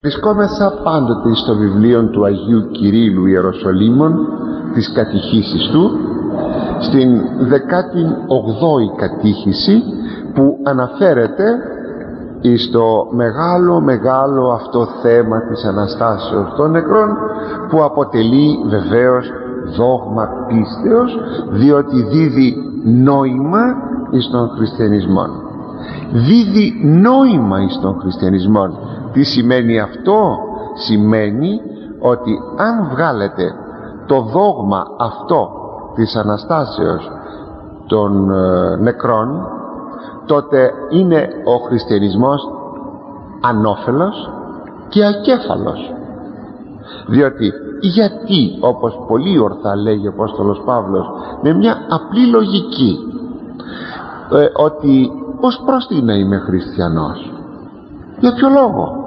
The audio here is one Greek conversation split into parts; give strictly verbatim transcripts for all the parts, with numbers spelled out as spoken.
Βρισκόμεθα πάντοτε στο βιβλίο του Αγίου Κυρίλλου Ιεροσολύμων, της κατηχήσεις του, στην δεκάτη ογδόη κατήχηση, που αναφέρεται στο μεγάλο μεγάλο αυτό θέμα της Αναστάσεως των νεκρών, που αποτελεί βεβαίως δόγμα πίστεως, διότι δίδει νόημα εις τον χριστιανισμό. Δίδει νόημα εις τον χριστιανισμό. Τι σημαίνει αυτό? Σημαίνει ότι αν βγάλετε το δόγμα αυτό της Αναστάσεως των ε, νεκρών, τότε είναι ο χριστιανισμός ανώφελος και ακέφαλος. Διότι γιατί, όπως πολύ ορθά λέγει ο Απόστολος Παύλος με μια απλή λογική, ε, ότι ως προς τι να είμαι χριστιανός? Για ποιο λόγο?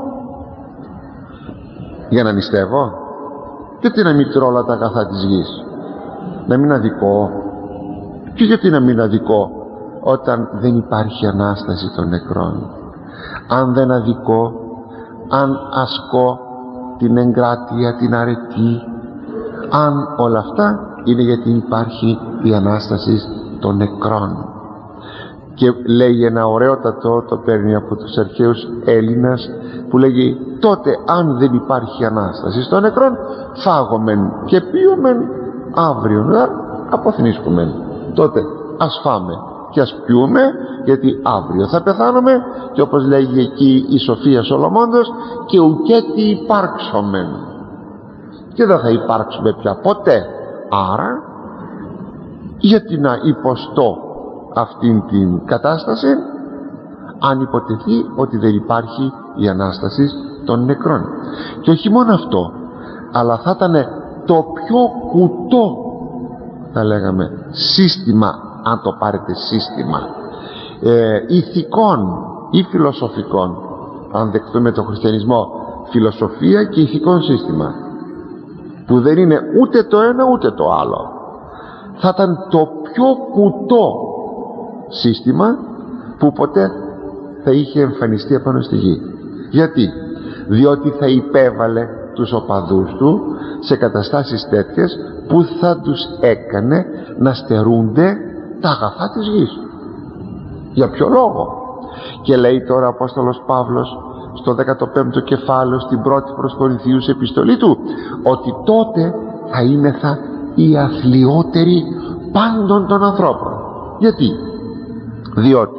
Για να νηστεύω? Γιατί να μην τρώω όλα τα αγαθά της γης? Να μην αδικώ? Και γιατί να μην αδικώ όταν δεν υπάρχει Ανάσταση των νεκρών? Αν δεν αδικώ, αν ασκώ την εγκράτεια, την αρετή, αν όλα αυτά, είναι γιατί υπάρχει η Ανάσταση των νεκρών. Και λέγει ένα ωραιότατο, το παίρνει από τους αρχαίους Έλληνας, που λέγει: τότε αν δεν υπάρχει Ανάσταση των νεκρών, φάγομεν και πίωμεν αύριο να αποθνίσκομεν. Τότε ας φάμε και ας πιούμε, γιατί αύριο θα πεθάνουμε, και όπως λέγει εκεί η Σοφία Σολομώντος, και ουκέτι υπάρξομεν, και δεν θα υπάρξουμε πια ποτέ. Άρα γιατί να υποστώ αυτήν την κατάσταση, αν υποτεθεί ότι δεν υπάρχει η Ανάσταση των νεκρών? Και όχι μόνο αυτό, αλλά θα ήταν το πιο κουτό, θα λέγαμε, σύστημα, αν το πάρετε σύστημα ε, ηθικών ή φιλοσοφικών, αν δεχτούμε το χριστιανισμό φιλοσοφία και ηθικών σύστημα, που δεν είναι ούτε το ένα ούτε το άλλο, θα ήταν το πιο κουτό σύστημα που ποτέ θα είχε εμφανιστεί απάνω στη γη. Γιατί? Διότι θα υπέβαλε τους οπαδούς του σε καταστάσεις τέτοιες που θα τους έκανε να στερούνται τα αγαθά της γης. Για ποιο λόγο? Και λέει τώρα ο Απόστολος Παύλος στο δέκατο πέμπτο κεφάλαιο, στην πρώτη προς Κορινθίους επιστολή του, ότι τότε θα είμεθα οι αθλιότεροι πάντων των ανθρώπων. Γιατί? Διότι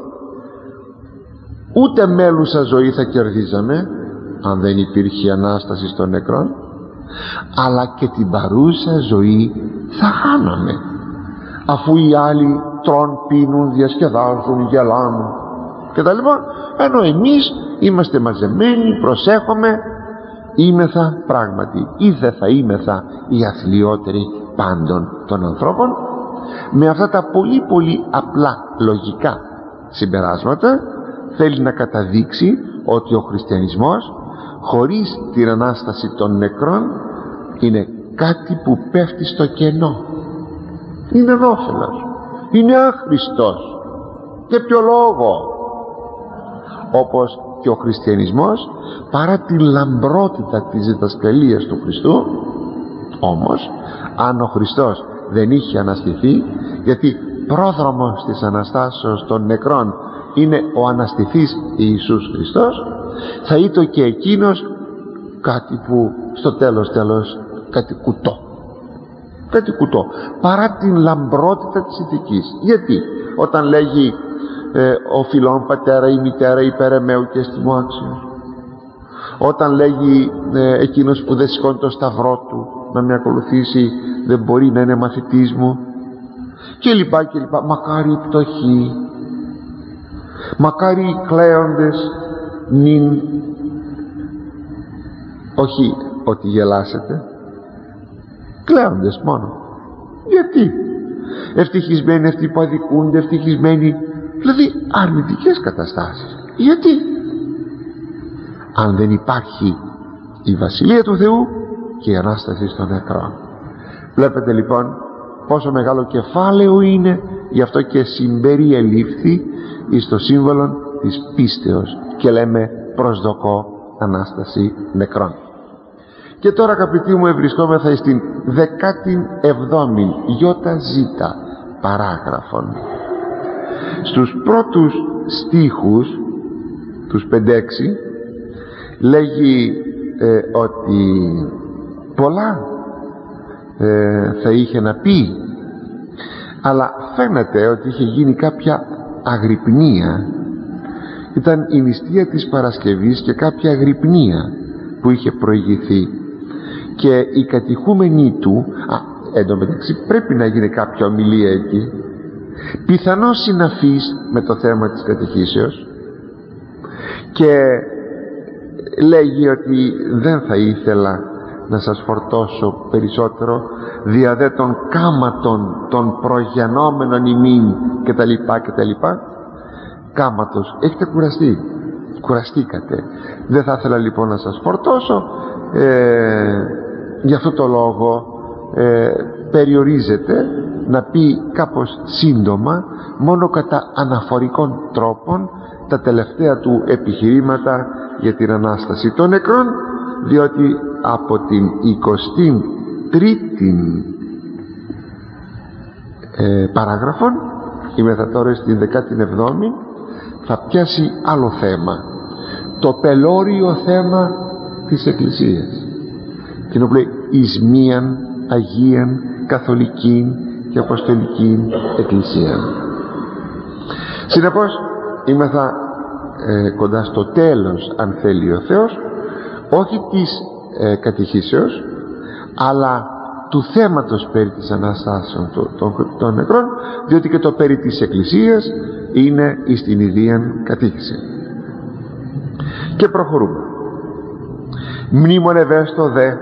ούτε μέλουσα ζωή θα κερδίζαμε αν δεν υπήρχε Ανάσταση των νεκρών, αλλά και την παρούσα ζωή θα χάναμε, αφού οι άλλοι τρών, πίνουν, διασκεδάζουν, γελάνε και τα λοιπά, ενώ εμείς είμαστε μαζεμένοι, προσέχουμε, είμεθα πράγματι, ή δεν θα είμεθα οι αθλιότεροι πάντων των ανθρώπων. Με αυτά τα πολύ πολύ απλά λογικά συμπεράσματα θέλει να καταδείξει ότι ο χριστιανισμός χωρίς την Ανάσταση των νεκρών είναι κάτι που πέφτει στο κενό, είναι ανώφελος, είναι άχρηστος. Και ποιο λόγο? Όπως και ο χριστιανισμός, παρά την λαμπρότητα της διδασκαλίας του Χριστού, όμως αν ο Χριστός δεν είχε αναστηθεί, γιατί πρόδρομος της Αναστάσεως των νεκρών είναι ο αναστηθής Ιησούς Χριστός, θα ήταν και εκείνος κάτι που στο τέλος τέλος κάτι κουτό, κάτι κουτό, παρά την λαμπρότητα της ηθικής. Γιατί όταν λέγει ε, ο φιλόν πατέρα ή μητέρα υπερεμαίου και εστιμού άξιος, όταν λέγει ε, εκείνος που δεν σηκώνει το σταυρό του να με ακολουθήσει δεν μπορεί να είναι μαθητής μου, και λοιπά και λοιπά, μακάρι οι πτωχοί, μακάρι οι κλαίοντες νυν, όχι ότι γελάσετε, κλαίοντες μόνο. Γιατί? Ευτυχισμένοι αυτοί που αδικούνται, ευτυχισμένοι, δηλαδή αρνητικές καταστάσεις. Γιατί? Αν δεν υπάρχει η Βασιλεία του Θεού και η Ανάσταση των νεκρών. Βλέπετε λοιπόν πόσο μεγάλο κεφάλαιο είναι, γι' αυτό και συμπεριελήφθη εις το σύμβολο της πίστεως, και λέμε προσδοκώ Ανάσταση νεκρών. Και τώρα, αγαπητοί μου, ευρισκόμεθα στην δεκάτη εβδόμη γιώτα ζήτα παράγραφον. Στους πρώτους στίχους, τους πέντε έξι, λέγει ε, ότι πολλά ε, θα είχε να πει, αλλά φαίνεται ότι είχε γίνει κάποια αγρυπνία. Ήταν η νηστεία της Παρασκευής και κάποια αγρυπνία που είχε προηγηθεί, και οι κατηχούμενοι του, α, εντωμεταξύ πρέπει να γίνει κάποια ομιλία εκεί, πιθανώς συναφής με το θέμα της κατηχήσεως, και λέγει ότι δεν θα ήθελα να σας φορτώσω περισσότερο δια δε των κάματων των προγενόμενων ημίν και τα λοιπά και τα λοιπά. Κάματος, έχετε κουραστεί, κουραστήκατε, δεν θα ήθελα λοιπόν να σας φορτώσω, ε, γι' αυτό το λόγο ε, περιορίζεται να πει κάπως σύντομα, μόνο κατά αναφορικών τρόπων, τα τελευταία του επιχειρήματα για την Ανάσταση των νεκρών, διότι από την εικοστή τρίτη ε, παράγραφον, είμεθα τώρα στην δεκάτη εβδόμη, θα πιάσει άλλο θέμα, το πελώριο θέμα της Εκκλησίας, την οποία εις μίαν Αγίαν Καθολική και Αποστολική Εκκλησία. Συνεπώς είμεθα ε, κοντά στο τέλος, αν θέλει ο Θεός, όχι της ε, κατηχήσεως, αλλά του θέματος περί της Αναστάσεων των, των νεκρών, διότι και το περί της Εκκλησίας είναι εις την ιδίαν κατήχηση. Και προχωρούμε. Μνήμον ευαίσθητο δε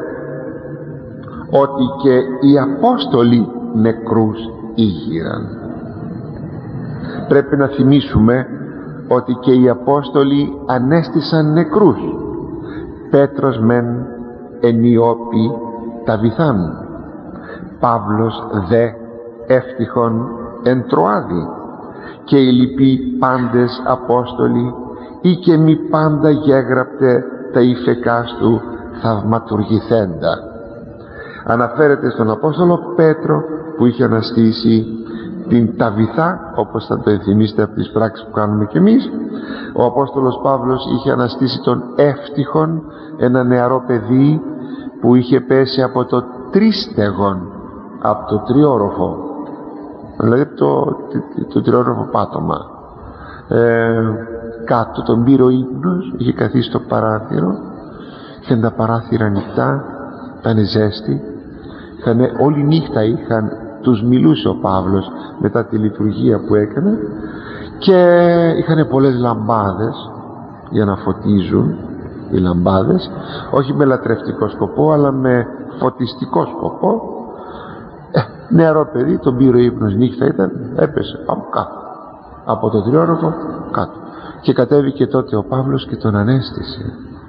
ότι και οι Απόστολοι νεκρούς ήγηραν. Πρέπει να θυμίσουμε ότι και οι Απόστολοι ανέστησαν νεκρούς. Πέτρος μεν εν Ιώπη τα βυθάν, Παύλος δε εύτυχον εν Τροάδη, και οι λοιποί πάντες Απόστολοι, ή και μη πάντα γέγραπτε τα ηφεκάς του θαυματουργηθέντα. Αναφέρεται στον Απόστολο Πέτρο που είχε αναστήσει την Ταβιθά, όπως θα το ενθυμίσετε από τις πράξεις που κάνουμε κι εμείς. Ο Απόστολος Παύλος είχε αναστήσει τον Εύτυχον, ένα νεαρό παιδί που είχε πέσει από το τρίστεγον, από το τριόροφο, δηλαδή το, το, το τριόροφο πάτωμα, ε, κάτω. Τον πήρε ο ύπνος, είχε καθίσει στο παράθυρο, είχαν τα παράθυρα ανοιχτά, ήταν ζέστη, είχαν, όλη νύχτα είχαν, τους μιλούσε ο Παύλος μετά τη λειτουργία που έκανε, και είχαν πολλές λαμπάδες για να φωτίζουν, οι λαμπάδες, όχι με λατρευτικό σκοπό αλλά με φωτιστικό σκοπό. ε, νεαρό παιδί, τον πήρε ο ύπνος, νύχτα ήταν, έπεσε από κάτω, από το τριόροφο κάτω, και κατέβηκε τότε ο Παύλος και τον ανέστησε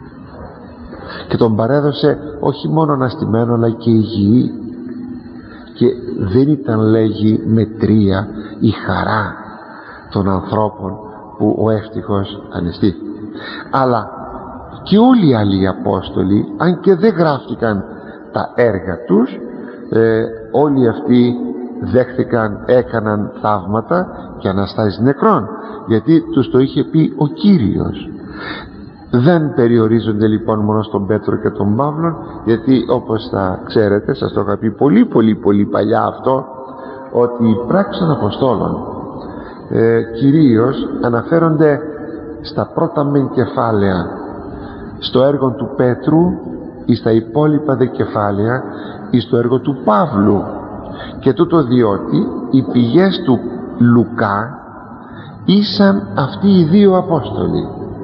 και τον παρέδωσε όχι μόνο αναστημένο αλλά και υγιή, και δεν ήταν, λέγει, μετρία η χαρά των ανθρώπων που ο εύτυχος ανεστεί. Αλλά και όλοι οι άλλοι Απόστολοι, αν και δεν γράφτηκαν τα έργα τους, ε, όλοι αυτοί δέχθηκαν, έκαναν θαύματα και αναστάσεις νεκρών, γιατί τους το είχε πει ο Κύριος. Δεν περιορίζονται λοιπόν μόνο στον Πέτρο και τον Παύλο, γιατί όπως θα ξέρετε, σας το είχα πει πολύ πολύ πολύ παλιά αυτό, ότι οι πράξεις των Αποστόλων ε, κυρίως αναφέρονται στα πρώτα μεν κεφάλαια, στο έργο του Πέτρου ή στα υπόλοιπα δε κεφάλαια ή στο έργο του Παύλου, και τούτο διότι οι πηγές του Λουκά ήσαν αυτοί οι δύο Απόστολοι,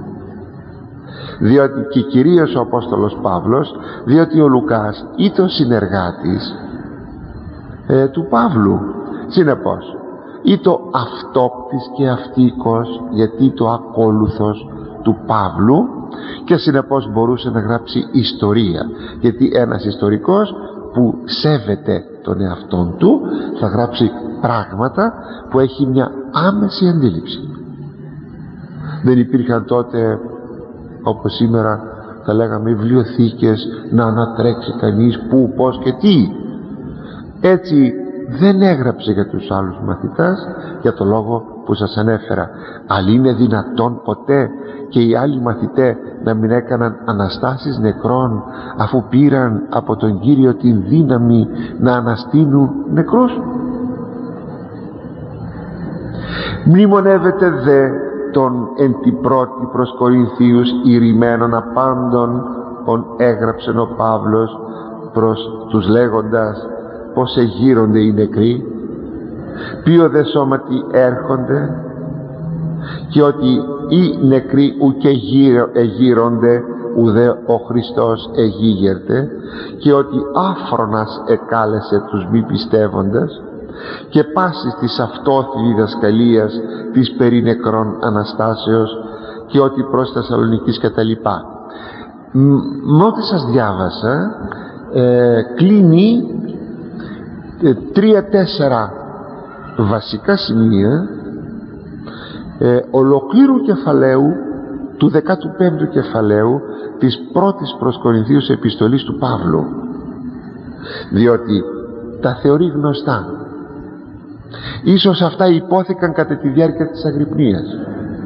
διότι και κυρίως ο Απόστολος Παύλος, διότι ο Λουκάς ήταν συνεργάτης ε, του Παύλου. Συνεπώς ή το αυτόπτης και αυτοίκος, γιατί το ακόλουθος του Παύλου, και συνεπώς μπορούσε να γράψει ιστορία, γιατί ένας ιστορικός που σέβεται τον εαυτόν του θα γράψει πράγματα που έχει μια άμεση αντίληψη. Δεν υπήρχαν τότε όπως σήμερα θα λέγαμε βιβλιοθήκες, να ανατρέξει κανείς πού, πώς και τι. Έτσι δεν έγραψε για τους άλλους μαθητάς, για το λόγο που σας ανέφερα. Αλλά είναι δυνατόν ποτέ και οι άλλοι μαθητές να μην έκαναν αναστάσεις νεκρών, αφού πήραν από τον Κύριο την δύναμη να αναστείνουν νεκρούς? Μνημονεύεται δε τον εν τη πρώτη προς Κορινθίους ηρημένων απάντων ον έγραψεν ο Παύλος προς τους λέγοντας πως εγείρονται οι νεκροί, ποιο δε σώματι έρχονται, και ότι οι νεκροί ουκ εγείρονται, ουδέ ο Χριστός εγίγερται, και ότι άφρονας εκάλεσε τους μη πιστεύοντες, και πάσης της αυτόθη διδασκαλίας της περί νεκρών Αναστάσεως, και ότι προς Θεσσαλονικής και τα λοιπά. Με ό,τι σας διάβασα ε, κλείνει ε, τρία-τέσσερα βασικά σημεία ε, ολοκλήρου κεφαλαίου του δεκάτου πέμπτου κεφαλαίου της πρώτης προς Κορινθίους επιστολής του Παύλου, διότι τα θεωρεί γνωστά. Ίσως αυτά υπόθηκαν κατά τη διάρκεια της αγρυπνίας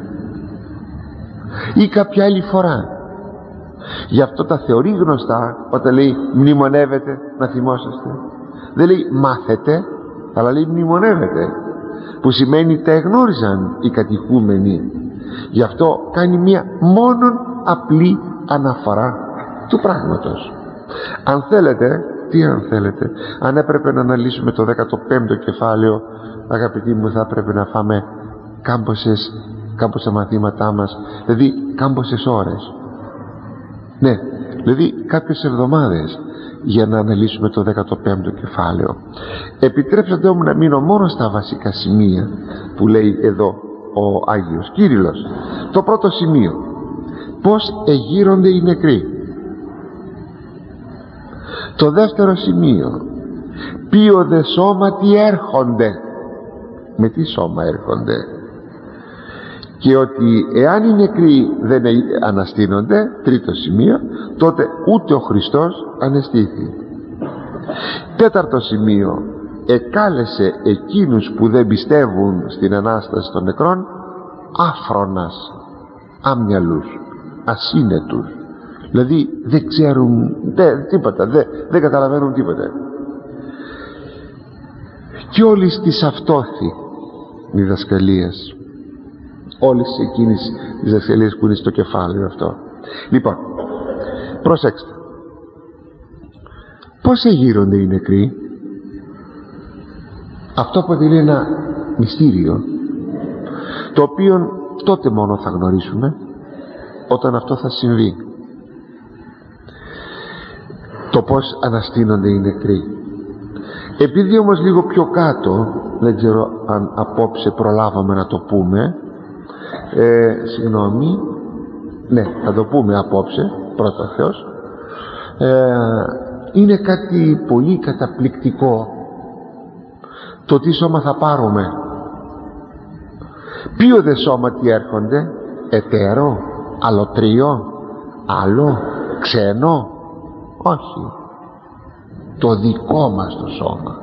ή κάποια άλλη φορά. Γι' αυτό τα θεωρεί γνωστά όταν λέει μνημονεύετε να θυμόσαστε. Δεν λέει μάθετε, αλλά λέει μνημονεύετε, που σημαίνει τα εγνώριζαν οι κατηχούμενοι. Γι' αυτό κάνει μία μόνον απλή αναφορά του πράγματος. Αν θέλετε, τι αν θέλετε, αν έπρεπε να αναλύσουμε το δέκατο πέμπτο κεφάλαιο, αγαπητοί μου, θα έπρεπε να φάμε κάμποσες, κάμποσα μαθήματά μας, δηλαδή κάμποσες ώρες, ναι, δηλαδή κάποιες εβδομάδες, για να αναλύσουμε το δέκατο πέμπτο κεφάλαιο. Επιτρέψατε μου να μείνω μόνο στα βασικά σημεία που λέει εδώ ο Άγιος Κύριλλος. Το πρώτο σημείο, πως εγείρονται οι νεκροί. Το δεύτερο σημείο, ποιο δε σώματι έρχονται. Με τι σώμα έρχονται? Και ότι εάν οι νεκροί δεν αναστήνονται, τρίτο σημείο, τότε ούτε ο Χριστός ανεστήθη. Τέταρτο σημείο, εκάλεσε εκείνους που δεν πιστεύουν στην Ανάσταση των νεκρών άφρονας, άμυαλους, ασύνετους, δηλαδή δεν ξέρουν δε, τίποτα, δε, δεν καταλαβαίνουν τίποτα. Και όλης της αυτόθη διδασκαλίας, όλες εκείνες τις διδασκαλίες που είναι στο κεφάλαιο αυτό. Λοιπόν, προσέξτε, πώς εγείρονται οι νεκροί? Αυτό αποτελεί ένα μυστήριο, το οποίο τότε μόνο θα γνωρίσουμε όταν αυτό θα συμβεί. Το πώς αναστήνονται οι νεκροί. Επειδή όμως λίγο πιο κάτω, δεν ξέρω αν απόψε προλάβαμε να το πούμε, ε, συγγνώμη, ναι, θα το πούμε απόψε, πρώτα Θεός, ε, είναι κάτι πολύ καταπληκτικό το τι σώμα θα πάρουμε. Ποιο δε σώμα τι έρχονται? Εταίρο, αλωτρίο, άλλο, ξένο? Όχι, το δικό μας το σώμα.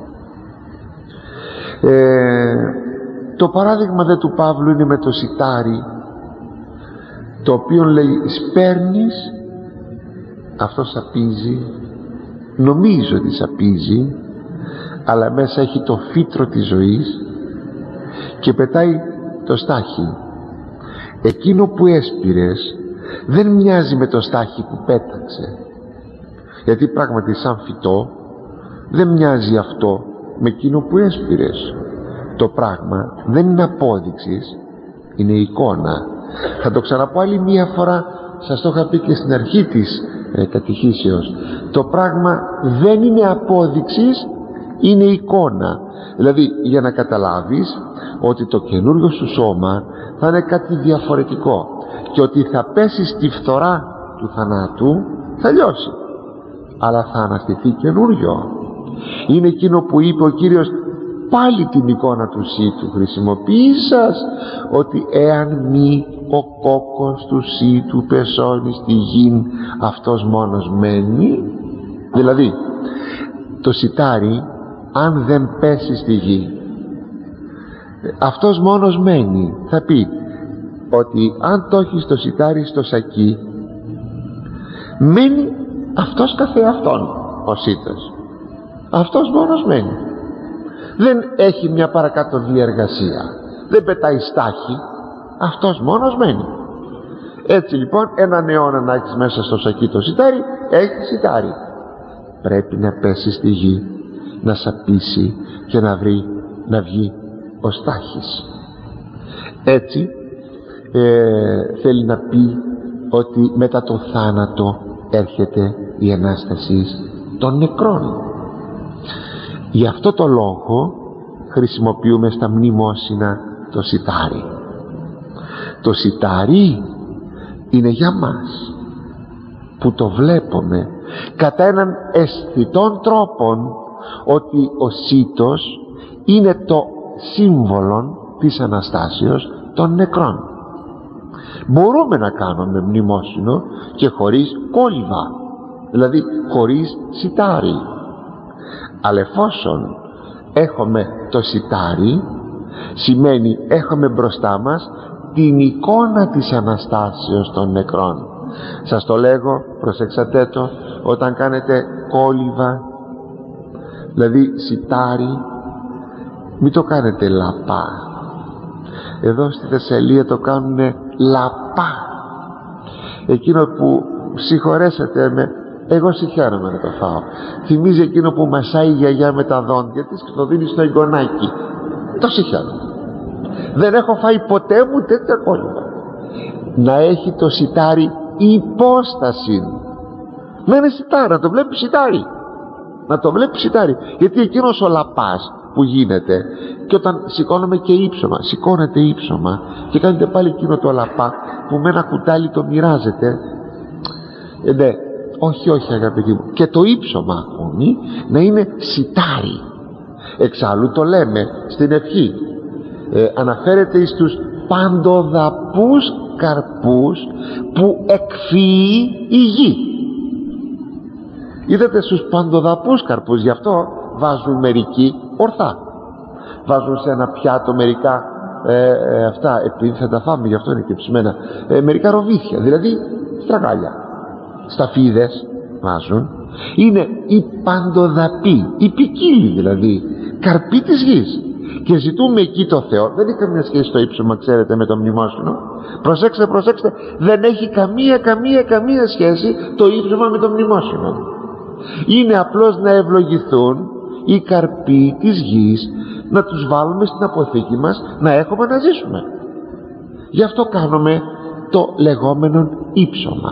ε, το παράδειγμα δε του Παύλου είναι με το σιτάρι, το οποίο λέει σπέρνεις, αυτό σαπίζει, νομίζω ότι σαπίζει, αλλά μέσα έχει το φύτρο της ζωής, και πετάει το στάχι. Εκείνο που έσπηρες δεν μοιάζει με το στάχι που πέταξε, γιατί πράγματι σαν φυτό δεν μοιάζει αυτό με εκείνο που έσπηρες. Το πράγμα δεν είναι απόδειξης, είναι εικόνα. Θα το ξαναπώ άλλη μία φορά, σας το είχα πει και στην αρχή της ε, κατηχήσεως. Το πράγμα δεν είναι απόδειξης, είναι εικόνα. Δηλαδή για να καταλάβεις ότι το καινούριο σου σώμα θα είναι κάτι διαφορετικό και ότι θα πέσει στη φθορά του θανάτου, θα λιώσει, αλλά θα αναστηθεί καινούριο. Είναι εκείνο που είπε ο Κύριος, πάλι την εικόνα του σύτου χρησιμοποίησας, ότι εάν μη ο κόκκος του σύτου πεσώνει στη γη, αυτός μόνος μένει. Δηλαδή το σιτάρι αν δεν πέσει στη γη, αυτός μόνος μένει. Θα πει ότι αν το έχεις το σιτάρι στο σακί, μένει αυτός καθεαυτόν ο σίτος, αυτός μόνος μένει, δεν έχει μια παρακάτω διεργασία, δεν πετάει στάχη, αυτός μόνος μένει. Έτσι λοιπόν έναν αιώνα να έχεις μέσα στο σακί το σιτάρι, έχει σιτάρι. Πρέπει να πέσει στη γη, να σαπίσει και να βρει, να βγει ο στάχης. Έτσι ε, θέλει να πει ότι μετά το θάνατο έρχεται η Ανάσταση των νεκρών. Γι' αυτό το λόγο χρησιμοποιούμε στα μνημόσυνα το σιτάρι. Το σιτάρι είναι για μας που το βλέπουμε κατά έναν αισθητόν τρόπον, ότι ο σίτος είναι το σύμβολο της Αναστάσεως των νεκρών. Μπορούμε να κάνουμε μνημόσυνο και χωρίς κόλληβα, δηλαδή χωρίς σιτάρι, αλλά εφόσον έχουμε το σιτάρι, σημαίνει έχουμε μπροστά μας την εικόνα της Αναστάσεως των νεκρών. Σας το λέγω, προσέξατε το, όταν κάνετε κόλληβα, δηλαδή σιτάρι, μην το κάνετε λαπά. Εδώ στη Θεσσαλία το κάνουνε λαπά. Εκείνο που, συγχωρέσατε με, εγώ συγχαίρομαι να το φάω, θυμίζει εκείνο που μασάει η γιαγιά με τα δόντια της και το δίνει στο εγγονάκι. Το συγχαίρομαι. Δεν έχω φάει ποτέ μου τέτοια κόλληβα. Να έχει το σιτάρι υπόσταση, να είναι σιτάρι, να το βλέπει σιτάρι, να το βλέπει σιτάρι. Γιατί εκείνος ο λαπάς που γίνεται, και όταν σηκώνομαι και ύψωμα, σηκώνεται ύψωμα και κάνετε πάλι εκείνο το λαπά που με ένα κουτάλι το μοιράζετε, ε, ναι, όχι όχι αγαπητοί μου, και το ύψωμα ακόμη να είναι σιτάρι. Εξάλλου το λέμε στην ευχή, ε, αναφέρεται στους παντοδαπούς καρπούς που εκφύει η γη. Είδατε, στους παντοδαπούς καρπούς, γι' αυτό βάζουν μερικοί ορθά, βάζουν σε ένα πιάτο μερικά ε, ε, αυτά, επειδή θα τα φάμε, γι' αυτό είναι και ψημένα, ε, μερικά ροβίθια, δηλαδή στραγάλια, σταφίδες βάζουν. Είναι οι παντοδαποί, οι ποικίλοι δηλαδή καρποί της γης, και ζητούμε εκεί το Θεό. Δεν έχει καμία σχέση το ύψωμα, ξέρετε, με το μνημόσυνο. Προσέξτε, προσέξτε, δεν έχει καμία καμία καμία σχέση το ύψωμα με το μνημόσυνο. Είναι απλώς να ευλογηθούν οι καρποί της γης, να τους βάλουμε στην αποθήκη μας, να έχουμε να ζήσουμε. Γι' αυτό κάνουμε το λεγόμενο ύψωμα.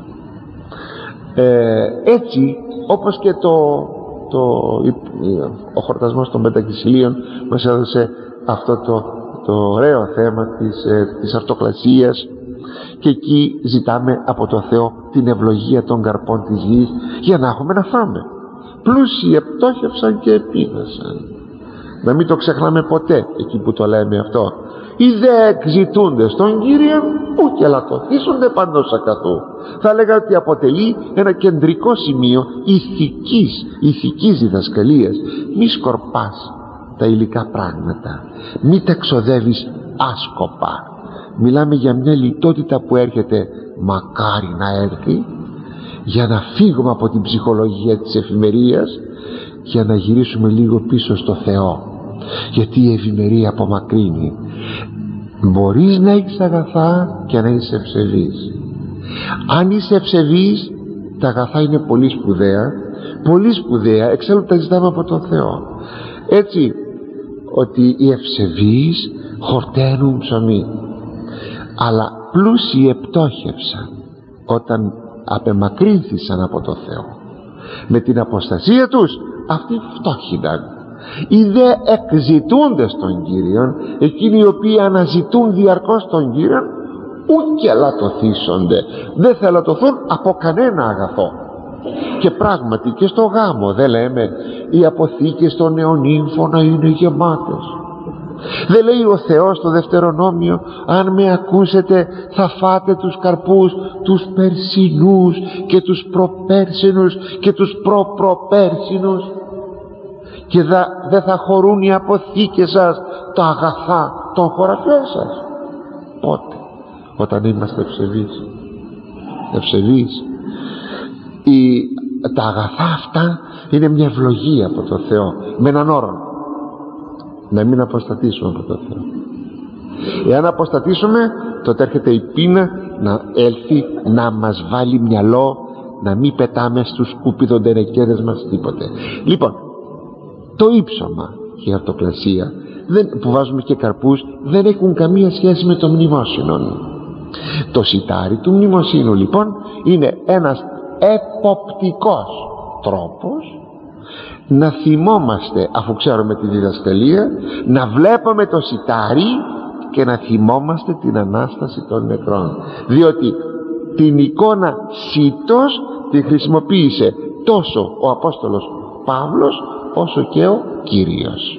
ε, έτσι όπως και το, το, ο χορτασμός των Πεντακυσιλίων μας έδωσε αυτό το, το ωραίο θέμα της, ε, της αρτοκλασίας, και εκεί ζητάμε από το Θεό την ευλογία των καρπών της γης για να έχουμε να φάμε. Πλούσιοι επτόχευσαν και επίδεσαν. Να μην το ξεχνάμε ποτέ εκεί που το λέμε αυτό. Οι δε εκζητούνται στον Κύριο που και λατωθήσονται παντός ακαθού. Θα λέγα ότι αποτελεί ένα κεντρικό σημείο ηθικής, ηθικής διδασκαλίας. Μη σκορπάς τα υλικά πράγματα, μη τα εξοδεύεις άσκοπα. Μιλάμε για μια λιτότητα που έρχεται, μακάρι να έρθει, για να φύγουμε από την ψυχολογία της εφημερίας, για να γυρίσουμε λίγο πίσω στο Θεό, γιατί η ευημερία απομακρύνει. Μπορείς να έχεις αγαθά και να είσαι ευσεβής. Αν είσαι ευσεβής, τα αγαθά είναι πολύ σπουδαία, πολύ σπουδαία, εξάλλου τα ζητάμε από τον Θεό. Έτσι ότι οι ευσεβείς χορταίνουν ψωμί, αλλά πλούσιοι επτόχευσαν όταν απεμακρύνθησαν από το Θεό. Με την αποστασία τους αυτοί φτώχυναν. Οι δε εκζητούνται στον Κύριον, εκείνοι οι οποίοι αναζητούν διαρκώς τον Κύριον, ούκε λατωθήσονται, δεν θα λατωθούν από κανένα αγαθό. Και πράγματι και στο γάμο δεν λέμε οι αποθήκες των νεονύμφων να είναι γεμάτες? Δεν λέει ο Θεός στο Δευτερονόμιο, αν με ακούσετε θα φάτε τους καρπούς τους περσινούς και τους προπέρσινους και τους προπροπέρσινους και δεν θα χωρούν οι αποθήκες σας τα αγαθά των χωραφιών σας? Πότε? Όταν είμαστε ευσεβείς. Ευσεβείς. Η, τα αγαθά αυτά είναι μια ευλογία από τον Θεό, με έναν όρο, να μην αποστατήσουμε από τον Θεό. Εάν αποστατήσουμε, τότε έρχεται η πείνα να έλθει να μας βάλει μυαλό, να μην πετάμε στους σκουπιδοντενεκέδες μας τίποτε. Λοιπόν, το ύψωμα και η αυτοκλασία δεν, που βάζουμε και καρπούς, δεν έχουν καμία σχέση με το μνημόσυνο. Το σιτάρι του μνημοσύνου λοιπόν είναι ένας εποπτικός τρόπος να θυμόμαστε, αφού ξέρουμε τη διδασκαλία, να βλέπουμε το σιτάρι και να θυμόμαστε την Ανάσταση των νεκρών, διότι την εικόνα σίτος τη χρησιμοποίησε τόσο ο Απόστολος Παύλος όσο και ο Κύριος.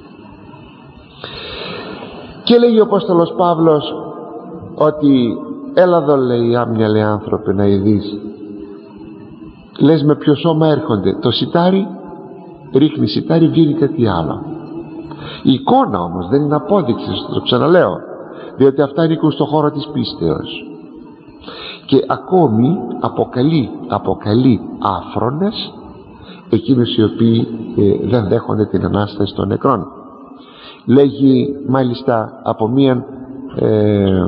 Και λέει ο Απόστολος Παύλος ότι έλα εδώ, λέει, άμυαλοι άνθρωποι, να ειδείς. Λες με ποιο σώμα έρχονται? Το σιτάρι, ρίχνει σιτάρι, βγαίνει κάτι άλλο. Η εικόνα όμως δεν είναι απόδειξη, το ξαναλέω, διότι αυτά ανήκουν στο χώρο της πίστεως. Και ακόμη αποκαλεί, αποκαλεί άφρονες εκείνους οι οποίοι ε, δεν δέχονται την Ανάσταση των νεκρών. Λέγει μάλιστα από μίαν ε, ε,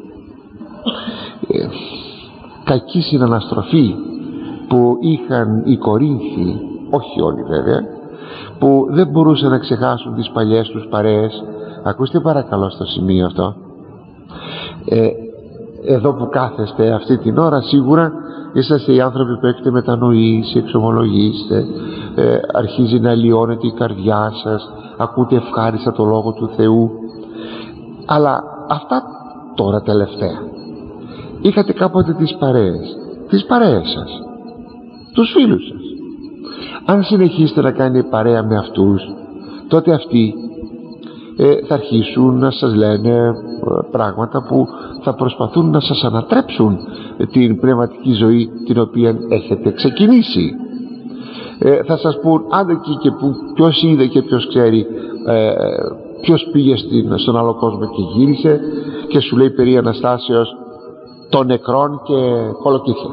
κακή συναναστροφή που είχαν οι Κορίνθοι, όχι όλοι βέβαια, που δεν μπορούσαν να ξεχάσουν τις παλιές τους παρέες. Ακούστε παρακαλώ στο σημείο αυτό, ε, εδώ που κάθεστε αυτή την ώρα, σίγουρα είσαστε οι άνθρωποι που έχετε μετανοήσει, εξομολογήστε, ε, αρχίζει να αλλοιώνεται η καρδιά σας, ακούτε ευχάριστα το Λόγο του Θεού. Αλλά αυτά τώρα τελευταία, είχατε κάποτε τις παρέες, τις παρέες σας, τους φίλους σας. Αν συνεχίσετε να κάνετε παρέα με αυτούς, τότε αυτοί ε, θα αρχίσουν να σας λένε ε, πράγματα που θα προσπαθούν να σας ανατρέψουν την πνευματική ζωή την οποία έχετε ξεκινήσει. ε, θα σας πούν άντε εκεί και που, ποιος είδε και ποιος ξέρει, ε, ποιος πήγε στην, στον άλλο κόσμο και γύρισε και σου λέει περί Αναστάσεως των νεκρών και κολοκύθια.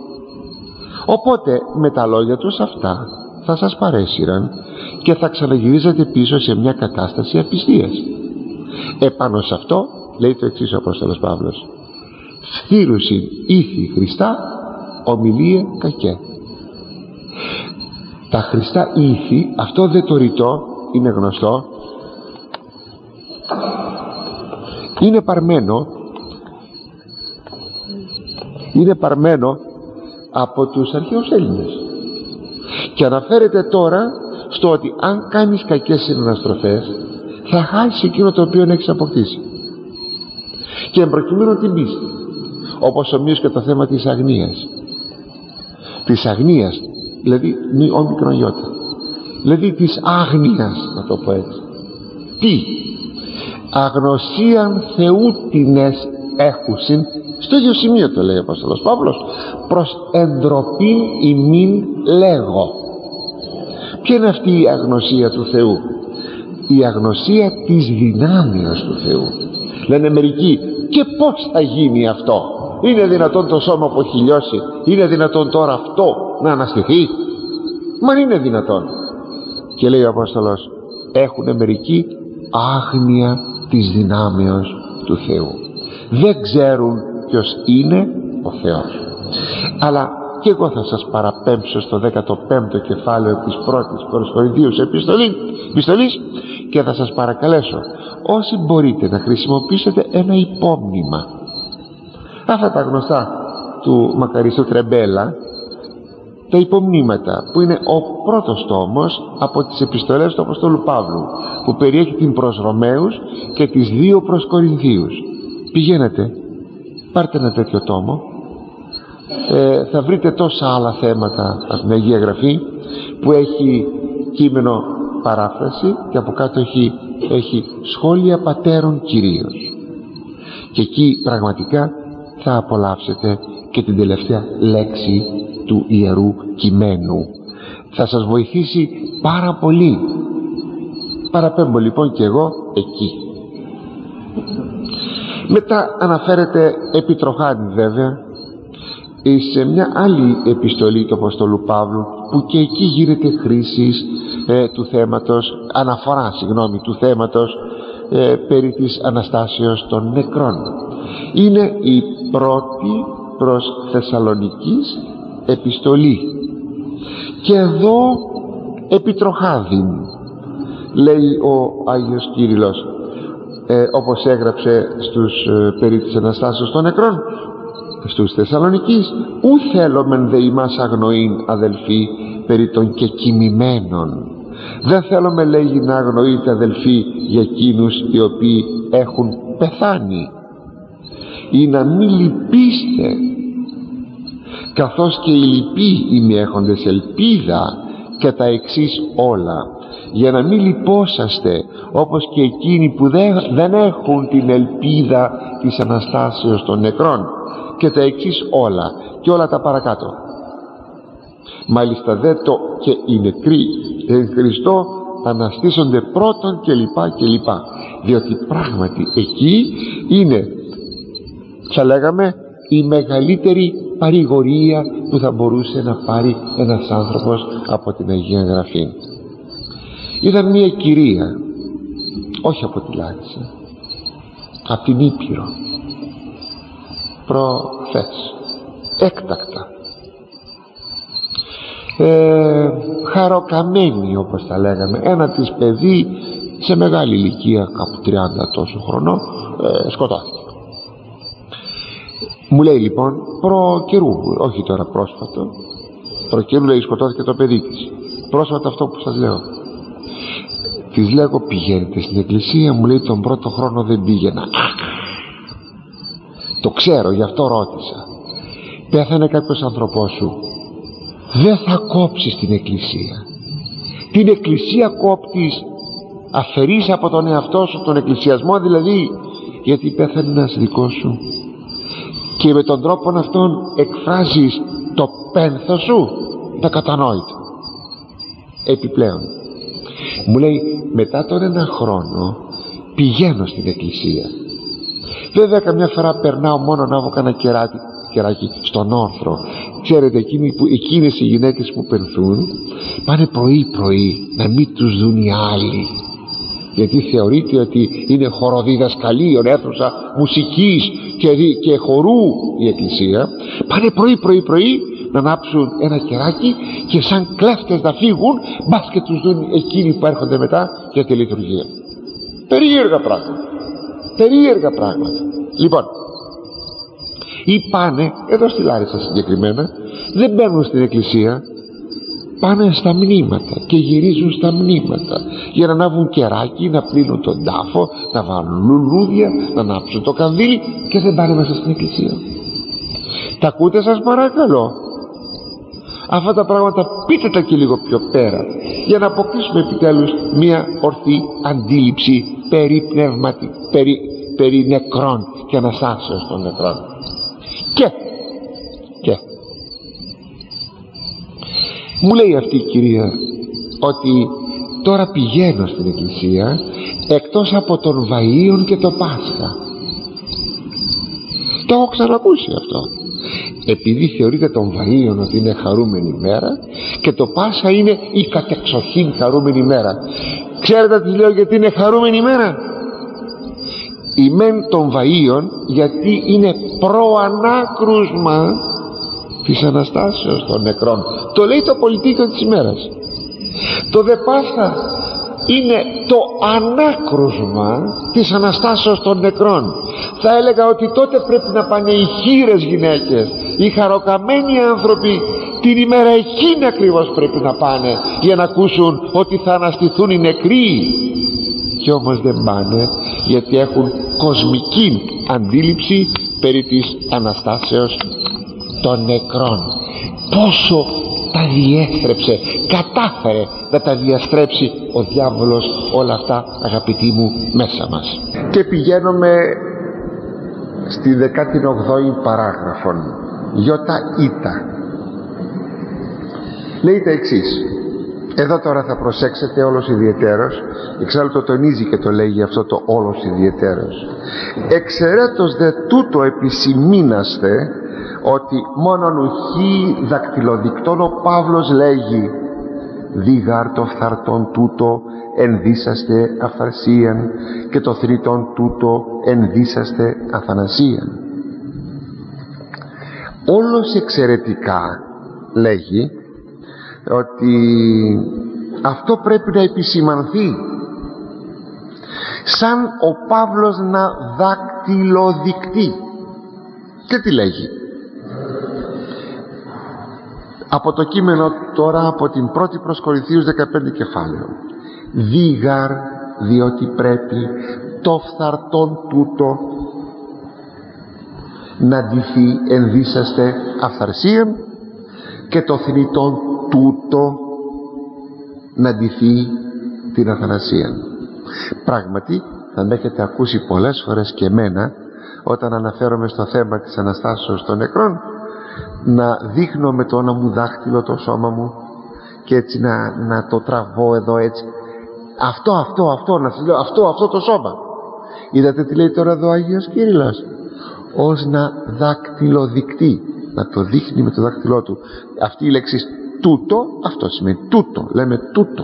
Οπότε με τα λόγια τους αυτά θα σας παρέσυραν και θα ξαναγυρίζετε πίσω σε μια κατάσταση απιστίας. Επάνω σε αυτό λέει το εξής ο Απόστολος Παύλος: σθήρουσιν ήθη Χριστά, ομιλίε κακέ. Τα Χριστά ήθη, αυτό δεν το ρητό, είναι γνωστό, είναι παρμένο είναι παρμένο από τους αρχαίους Έλληνες και αναφέρεται τώρα στο ότι αν κάνεις κακές συναναστροφές θα χάσεις εκείνο το οποίο έχεις αποκτήσει, και εμπροκειμένου την πίστη, όπως ομοίως και το θέμα της αγνίας, της αγνίας δηλαδή μη όμικρον ιώτα, δηλαδή της άγνοιας, να το πω έτσι. Τι? Αγνωσίαν Θεού τινες έχουσιν, στο ίδιο σημείο το λέει ο Απόστολος Παύλος, προς εντροπήν ημίν λέγω. Ποια είναι αυτή η αγνωσία του Θεού? Η αγνωσία της δυνάμεως του Θεού. Λένε μερικοί, και πως θα γίνει αυτό? Είναι δυνατόν το σώμα που έχει λιώσει, είναι δυνατόν τώρα αυτό να αναστηθεί? Μα είναι δυνατόν. Και λέει ο Απόστολος, έχουν μερικοί άγνοια της δυνάμεως του Θεού, δεν ξέρουν ποιος είναι ο Θεός. Αλλά και εγώ θα σας παραπέμψω στο δέκατο πέμπτο κεφάλαιο της πρώτης προς Κορινθίους επιστολής και θα σας παρακαλέσω όσοι μπορείτε να χρησιμοποιήσετε ένα υπόμνημα, αυτά τα γνωστά του Μακαριστού Τρεμπέλα, τα υπομνήματα που είναι ο πρώτος τόμος από τις επιστολές του Αποστόλου Παύλου, που περιέχει την προς Ρωμαίους και τις δύο προς Κορινθίους. Πηγαίνετε, πάρτε ένα τέτοιο τόμο, ε, θα βρείτε τόσα άλλα θέματα στην Αγία Γραφή που έχει κείμενο παράφραση και από κάτω έχει, έχει σχόλια πατέρων κυρίως, και εκεί πραγματικά θα απολαύσετε και την τελευταία λέξη του Ιερού Κειμένου. Θα σας βοηθήσει πάρα πολύ. Παραπέμπω λοιπόν και εγώ εκεί. Μετά αναφέρεται επιτροχάνη βέβαια σε μια άλλη επιστολή του Αποστόλου Παύλου, που και εκεί γίνεται χρήση ε, του θέματος, αναφορά συγγνώμη του θέματος ε, περί της Αναστάσεως των νεκρών. Είναι η πρώτη προς Θεσσαλονικής επιστολή, και εδώ επιτροχάδιν λέει ο Άγιος Κύριλλος, ε, όπως έγραψε στους ε, περί της Αναστάσεως των νεκρών στους Θεσσαλονικείς, ου θέλομεν δε ημάς αγνοήν αδελφοί περί των κεκοιμημένων. Δεν θέλουμε, λέγει, να αγνοείτε αδελφοί για εκείνους οι οποίοι έχουν πεθάνει, ή να μη λυπήστε, καθώς και οι λυποί ημιέχοντες ελπίδα και τα εξής όλα, για να μη λυπόσαστε όπως και εκείνοι που δεν έχουν την ελπίδα της Αναστάσεως των νεκρών, και τα εξής όλα και όλα τα παρακάτω. Μάλιστα δε το και οι νεκροί εν Χριστώ αναστήσονται πρώτον και λοιπά και λοιπά, διότι πράγματι εκεί είναι, θα λέγαμε, η μεγαλύτερη παρηγορία που θα μπορούσε να πάρει ένας άνθρωπος από την Αγία Γραφή. Ήταν μια κυρία, όχι από τη Λάρισα, από την Ήπειρο, προχθές, έκτακτα, ε, χαροκαμένη όπως τα λέγαμε, ένα της παιδί σε μεγάλη ηλικία, κάπου τριάντα τόσο χρονών, ε, σκοτώθηκε. Μου λέει λοιπόν προ καιρού, όχι τώρα πρόσφατο, προ καιρού λέει σκοτώθηκε το παιδί της, πρόσφατα αυτό που σας λέω. Της λέγω πηγαίνετε στην εκκλησία? Μου λέει τον πρώτο χρόνο δεν πήγαινα. Το ξέρω, γι' αυτό ρώτησα. Πέθανε κάποιος άνθρωπός σου, δεν θα κόψεις την εκκλησία. Την εκκλησία κόπτεις, αφαιρείς από τον εαυτό σου τον εκκλησιασμό δηλαδή, γιατί πέθανε ένας δικός σου, και με τον τρόπο αυτόν εκφράζεις το πένθος σου. Τα κατανόητο. Επιπλέον μου λέει μετά τον ένα χρόνο πηγαίνω στην εκκλησία. Βέβαια καμιά φορά περνάω μόνο να βγω κανένα κεράτι, κεράκι στον όρθρο. Ξέρετε, εκείνοι που, εκείνες οι γυναίκες που πενθούν πάνε πρωί πρωί να μην τους δουν οι άλλοι, γιατί θεωρείται ότι είναι χοροδιδασκαλίων, αίθουσα μουσικής και, και χορού η εκκλησία. Πάνε πρωί πρωί πρωί να ανάψουν ένα κεράκι και σαν κλέφτες να φύγουν, μπας και τους δουν εκείνοι που έρχονται μετά για τη λειτουργία. Περίεργα πράγματα, περίεργα πράγματα. Λοιπόν, ή πάνε, εδώ στη Λάρισα συγκεκριμένα, δεν μπαίνουν στην εκκλησία, πάνε στα μνήματα και γυρίζουν στα μνήματα για να ανάβουν κεράκι, να πλύνουν τον τάφο, να βάλουν λουλούδια, να ανάψουν το κανδύλι, και δεν πάνε μέσα στην εκκλησία. Τα ακούτε σας παρακαλώ? Αυτά τα πράγματα πείτε τα και λίγο πιο πέρα, για να αποκτήσουμε επιτέλους μια ορθή αντίληψη περί πνευματι... περί... περί νεκρών και αναστάσεως των νεκρών. Και, και μου λέει αυτή η κυρία ότι τώρα πηγαίνω στην εκκλησία εκτός από τον Βαΐον και το Πάσχα. Το έχω ξανακούσει αυτό. Επειδή θεωρείται τον Βαΐον ότι είναι χαρούμενη μέρα και το Πάσχα είναι η κατεξοχήν χαρούμενη μέρα. Ξέρετε τι λέω γιατί είναι χαρούμενη μέρα? Η μεν των Βαΐων γιατί είναι προανάκρουσμα της Αναστάσεως των νεκρών. Το λέει το πολιτικό της ημέρας. Το δε Πάσχα είναι το ανάκρουσμα της Αναστάσεως των νεκρών. Θα έλεγα ότι τότε πρέπει να πάνε οι χήρες γυναίκες, οι χαροκαμένοι άνθρωποι, την ημέρα εκείνη ακριβώς πρέπει να πάνε για να ακούσουν ότι θα αναστηθούν οι νεκροί. Και όμως δεν πάνε, γιατί έχουν κοσμική αντίληψη περί της Αναστάσεως των νεκρών. Πόσο τα διέστρεψε, κατάφερε να τα διαστρέψει ο διάβολος όλα αυτά, αγαπητοί μου, μέσα μας. Και πηγαίνουμε στη δεκάτη ογδόη παράγραφον, Ιώτα Ήτα. Λέει τα εξής. Εδώ τώρα θα προσέξετε όλος ιδιαιτέρως, εξάλλου το τονίζει και το λέγει αυτό το όλος ιδιαιτέρως. Εξαιρέτως δε τούτο επισημείναστε, ότι μόνον ουχή δακτυλοδεικτών ο Παύλος λέγει, δίγαρ το φθαρτόν τούτο ενδύσαστε αφαρσίαν και το θρητόν τούτο ενδύσαστε αθανασίαν. Όλος εξαιρετικά λέγει ότι αυτό πρέπει να επισημανθεί, σαν ο Παύλος να δακτυλοδεικτεί. Και τι λέγει? Από το κείμενο τώρα, από την πρώτη προς Κορινθίους δεκαπέντε κεφάλαιο, δίγαρ, διότι πρέπει το φθαρτόν τούτο να ντυθεί ενδύσαστε αυθαρσίαν και το θνητόν τούτο να ντυθεί την αθανασίαν. Πράγματι θα με έχετε ακούσει πολλές φορές και εμένα, όταν αναφέρομαι στο θέμα της Αναστάσεως των νεκρών, να δείχνω με το ένα μου δάχτυλο το σώμα μου και έτσι να, να το τραβώ εδώ έτσι, αυτό, αυτό, αυτό, να σας λέω αυτό, αυτό το σώμα. Είδατε τι λέει τώρα εδώ ο Άγιος Κύριλλος? Ως να δακτυλοδεικτεί, να το δείχνει με το δάχτυλό του. Αυτή η λέξη τούτο, αυτό σημαίνει τούτο, λέμε τούτο.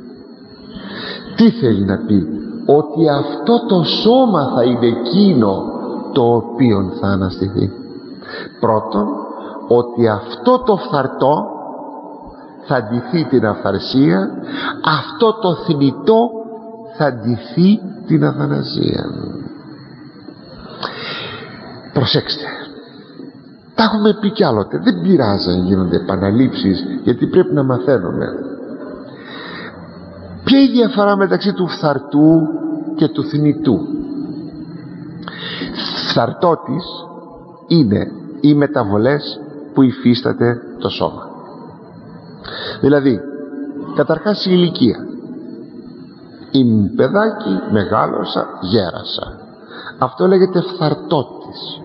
Τι θέλει να πει? Ότι αυτό το σώμα θα είναι εκείνο το οποίο θα αναστηθεί. Πρώτον, ότι αυτό το φθαρτό θα ντυθεί την αυθαρσία, αυτό το θνητό θα ντυθεί την αθανασία. Προσέξτε, τα έχουμε πει κι άλλοτε, δεν πειράζει αν γίνονται επαναλήψεις, γιατί πρέπει να μαθαίνουμε. Ποια είναι η διαφορά μεταξύ του φθαρτού και του θνητού? Φθαρτότης είναι οι μεταβολές που υφίσταται το σώμα. Δηλαδή, καταρχάς η ηλικία. Είμαι παιδάκι, μεγάλωσα, γέρασα. Αυτό λέγεται φθαρτότης.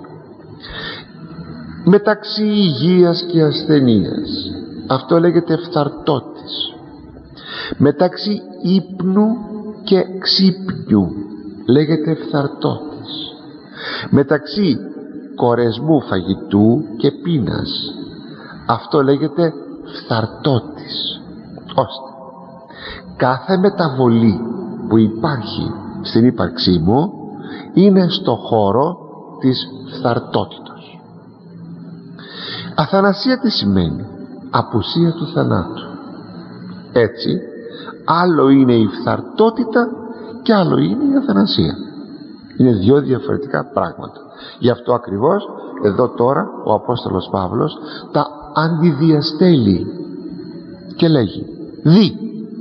Μεταξύ υγείας και ασθενείας, αυτό λέγεται φθαρτότης. Μεταξύ ύπνου και ξύπνιου, λέγεται φθαρτότης. Μεταξύ κορεσμού φαγητού και πείνας, αυτό λέγεται φθαρτότης. Ώστε κάθε μεταβολή που υπάρχει στην ύπαρξή μου είναι στο χώρο της φθαρτότητος. Αθανασία τι σημαίνει? Απουσία του θανάτου. Έτσι, άλλο είναι η φθαρτότητα και άλλο είναι η αθανασία. Είναι δύο διαφορετικά πράγματα. Γι' αυτό ακριβώς εδώ τώρα ο Απόστολος Παύλος τα αντιδιαστέλει και λέγει δι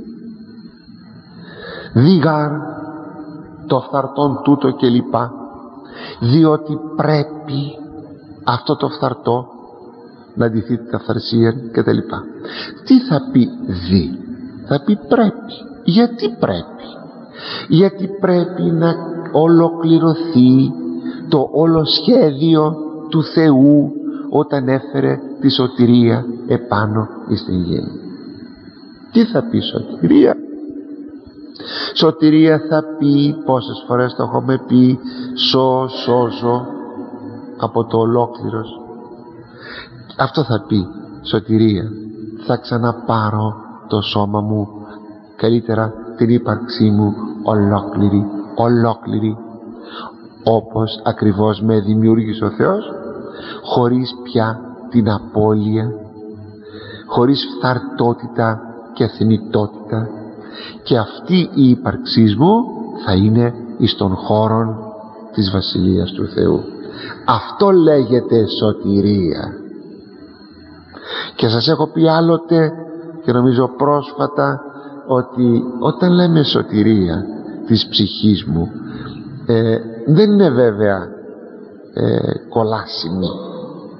δίγαρ το φθαρτόν τούτο και λοιπά, διότι πρέπει αυτό το φθαρτό να ντυθεί την αυθαρσία και τα λοιπά. Τι θα πει δι? Θα πει πρέπει. Γιατί πρέπει? Γιατί πρέπει να ολοκληρωθεί το όλο σχέδιο του Θεού όταν έφερε τη σωτηρία επάνω στην γη. Τι θα πει σωτηρία? Σωτηρία θα πει, πόσες φορές το έχουμε πει, σω, σώζω από το ολόκληρος. Αυτό θα πει σωτηρία. Θα ξαναπάρω το σώμα μου, καλύτερα την ύπαρξή μου ολόκληρη, ολόκληρη, όπως ακριβώς με δημιούργησε ο Θεός, χωρίς πια την απώλεια, χωρίς φθαρτότητα και θνητότητα, και αυτή η ύπαρξή μου θα είναι εις των χώρων της Βασιλείας του Θεού. Αυτό λέγεται σωτηρία. Και σας έχω πει άλλοτε και νομίζω πρόσφατα ότι όταν λέμε σωτηρία της ψυχής μου, ε, δεν είναι βέβαια ε, κολάσιμη.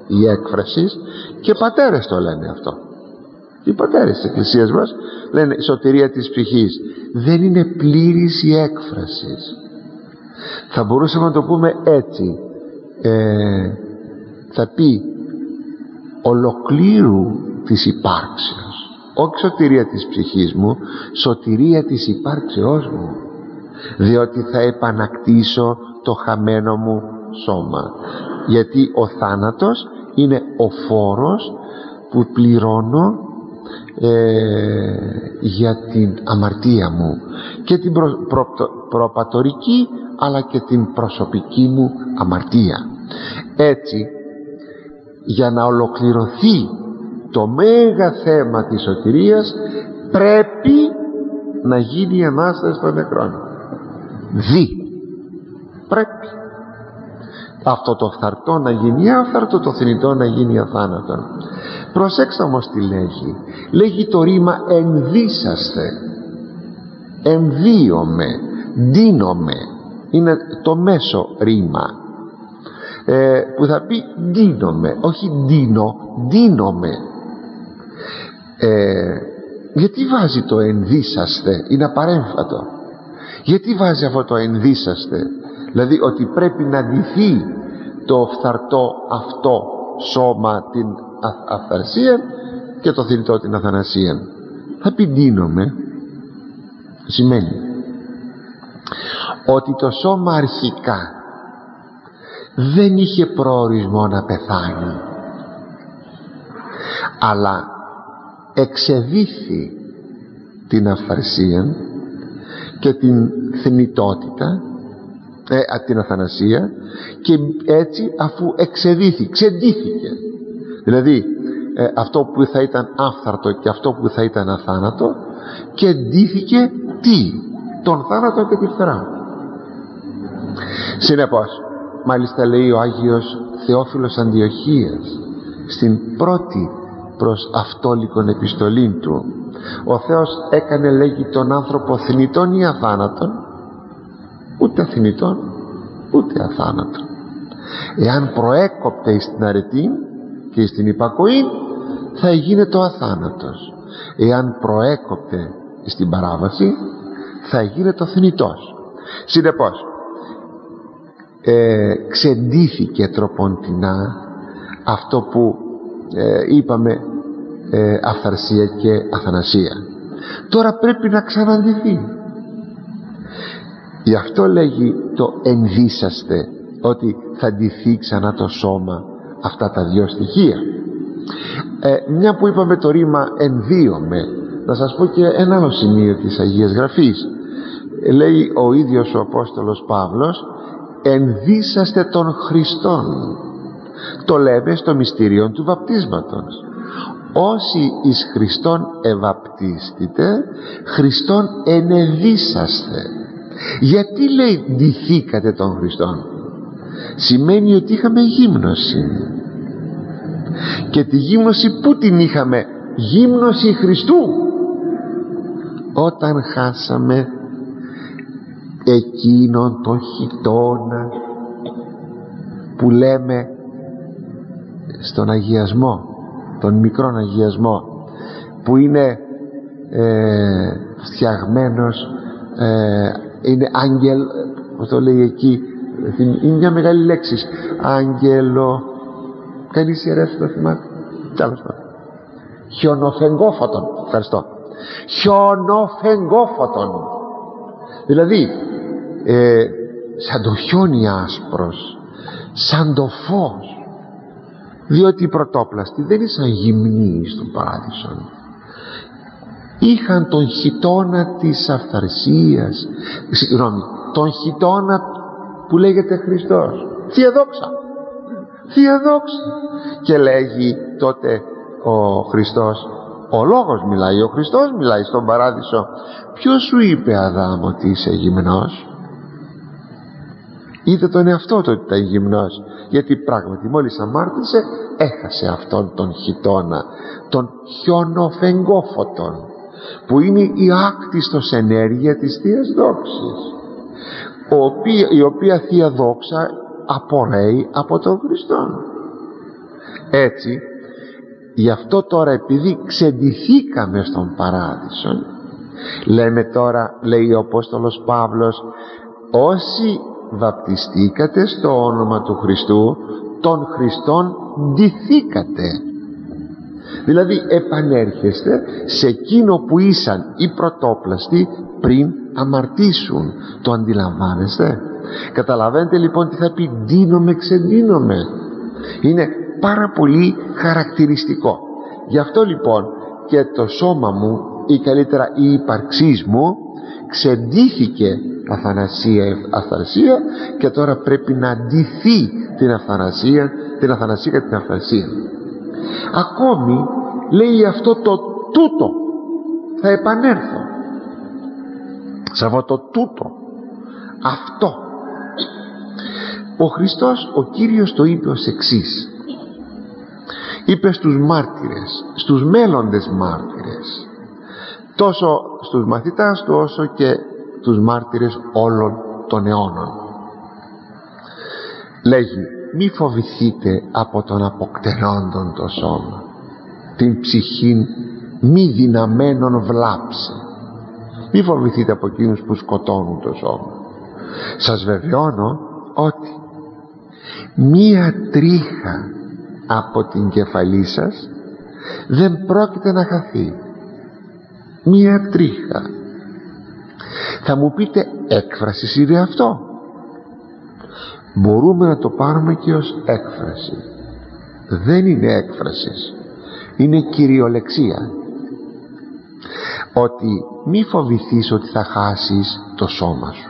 η έκφραση, και πατέρες το λένε αυτό. Οι πατέρες της Εκκλησίας μας λένε σωτηρία της ψυχής. Δεν είναι πλήρης η έκφραση. Θα μπορούσαμε να το πούμε έτσι, ε, θα πει ολοκλήρου της υπάρξεως, όχι σωτηρία της ψυχής μου, σωτηρία της υπάρξεώς μου, διότι θα επανακτήσω το χαμένο μου σώμα, γιατί ο θάνατος είναι ο φόρος που πληρώνω ε, για την αμαρτία μου, και την προ, προ, προπατορική αλλά και την προσωπική μου αμαρτία. Έτσι, για να ολοκληρωθεί το μέγα θέμα της σωτηρίας, πρέπει να γίνει η Ανάσταση των νεκρών. Δι πρέπει αυτό το φθαρτό να γίνει άφθαρτο, το θνητό να γίνει αθάνατον. Προσέξτε όμως τι λέγει. Λέγει το ρήμα ενδύσαστε, ενδύομαι, ντύνομαι. Είναι το μέσο ρήμα ε, που θα πει ντύνομαι, όχι ντύνω, ντύνομαι. ε, γιατί βάζει το ενδύσαστε? Είναι απαρέμφατο. Γιατί βάζει αυτό το ενδύσαστε? Δηλαδή ότι πρέπει να ντυθεί το φθαρτό αυτό σώμα την αυθαρσία και το θνητό την αθανασία. Θα πει ντύνομαι, σημαίνει ότι το σώμα αρχικά δεν είχε προορισμό να πεθάνει, αλλά εξεδίθη την αυθαρσία και την θνητότητα, ε, την αθανασία, και έτσι αφού εξεδίθη, ξεντήθηκε, δηλαδή ε, αυτό που θα ήταν άφθαρτο και αυτό που θα ήταν αθάνατο, και ντύθηκε τι? Τον θάνατο και τη φθορά. Συνεπώς, μάλιστα λέει ο Άγιος Θεόφιλος Αντιοχίας στην πρώτη προς αυτόλικον επιστολή του, ο Θεός έκανε, λέγει, τον άνθρωπο θνητόν ή αθάνατον? Ούτε θνητόν ούτε αθάνατον. Εάν προέκοπτε στην αρετή και στην υπακοή, θα γίνεται ο αθάνατος. Εάν προέκοπτε στην παράβαση, θα γίνεται ο θνητός. Συνεπώς, ε, ξεντήθηκε τροποντινά αυτό που ε, είπαμε ε, αυθαρσία και αθανασία. Τώρα πρέπει να ξαναντηθεί. Γι' αυτό λέγει το ενδύσαστε, ότι θα ντυθεί ξανά το σώμα, αυτά τα δύο στοιχεία. ε, μια που είπαμε το ρήμα ενδύομαι, να σας πω και ένα άλλο σημείο της Αγίας Γραφής. ε, λέει ο ίδιος ο Απόστολος Παύλος, ενδύσαστε των Χριστών. Το λέμε στο μυστήριο του βαπτίσματος. Όσοι εις Χριστόν ευαπτίστητε, Χριστόν ενεδύσαστε. Γιατί λέει ντυθήκατε των Χριστών? Σημαίνει ότι είχαμε γύμνωση. Και τη γύμνωση που την είχαμε? Γύμνωση Χριστού. Όταν χάσαμε εκείνον τον χιτώνα που λέμε στον αγιασμό, τον μικρόν αγιασμό, που είναι ε, φτιαγμένος, ε, είναι άγγελ, όπως το λέει εκεί, είναι μια μεγάλη λέξη, άγγελο, κανείς ιερεύει το θυμάται? Τέλος πάντων, χιονοφεγγόφωτον, ευχαριστώ, χιονοφεγγόφωτον, δηλαδή ε, σαν το χιόνι άσπρος, σαν το φως, διότι οι πρωτόπλαστοι δεν ήσαν γυμνοί στον παράδεισο, είχαν τον χιτώνα της αυθαρσίας, συγγνώμη, τον χιτώνα που λέγεται Χριστός, Θεία Δόξα, Θεία Δόξα. Και λέγει τότε ο Χριστός, ο Λόγος μιλάει, ο Χριστός μιλάει στον παράδεισο, ποιος σου είπε, Αδάμ, ότι είσαι γυμνός? Είδε τον εαυτό του ότι ήταν γυμνός, γιατί πράγματι μόλις αμάρτησε έχασε αυτόν τον χιτώνα, τον χιονοφεγγόφωτον, που είναι η άκτιστος ενέργεια της Θείας Δόξης, η οποία Θεία Δόξα απορρέει από τον Χριστό. Έτσι, γι' αυτό τώρα, επειδή ξεντηθήκαμε στον παράδεισο, λέμε τώρα, λέει ο Απόστολος Παύλος, όσοι βαπτιστήκατε στο όνομα του Χριστού, των Χριστών ντυθήκατε. Δηλαδή επανέρχεστε σε εκείνο που ήσαν οι πρωτόπλαστοι πριν αμαρτήσουν. Το αντιλαμβάνεστε? Καταλαβαίνετε λοιπόν τι θα πει ντύνομαι, ξεντύνομαι? Είναι πάρα πολύ χαρακτηριστικό. Γι' αυτό λοιπόν και το σώμα μου, ή καλύτερα η ύπαρξή μου, ξεντύθηκε αθανασία, αθανασία, και τώρα πρέπει να ντυθεί την αθανασία, την αθανασία και την αυθαρσία. Ακόμη λέει αυτό το τούτο, θα επανέλθω σε αυτό το τούτο, αυτό. Ο Χριστός, ο Κύριος, το είπε ως εξής. Είπε στους μάρτυρες, στους μέλλοντες μάρτυρες, τόσο στους μαθητάς του όσο και τους μάρτυρες όλων των αιώνων. Λέγει, μη φοβηθείτε από τον αποκτενόντον το σώμα, την ψυχήν μη δυναμένον βλάψε. Μη φοβηθείτε από εκείνους που σκοτώνουν το σώμα. Σας βεβαιώνω ότι μία τρίχα από την κεφαλή σας δεν πρόκειται να χαθεί. Μία τρίχα. Θα μου πείτε, έκφραση είναι αυτό? Μπορούμε να το πάρουμε και ως έκφραση. Δεν είναι έκφραση, είναι κυριολεξία. Ότι μη φοβηθείς ότι θα χάσεις το σώμα σου.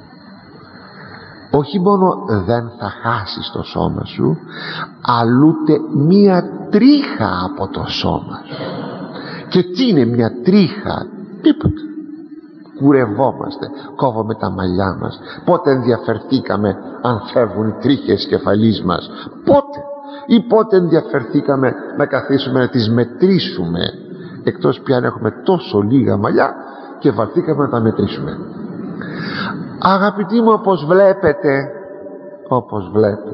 Όχι μόνο δεν θα χάσεις το σώμα σου, αλλούτε μία τρίχα από το σώμα σου. Και τι είναι μια τρίχα? Τίποτα. Κουρευόμαστε, κόβουμε τα μαλλιά μας. Πότε ενδιαφερθήκαμε αν φεύγουν οι τρίχες κεφαλής μας? Πότε? Ή πότε ενδιαφερθήκαμε να καθίσουμε να τις μετρήσουμε? Εκτός πια αν έχουμε τόσο λίγα μαλλιά και βαρθήκαμε να τα μετρήσουμε. Αγαπητοί μου, όπως βλέπετε, όπως βλέπετε,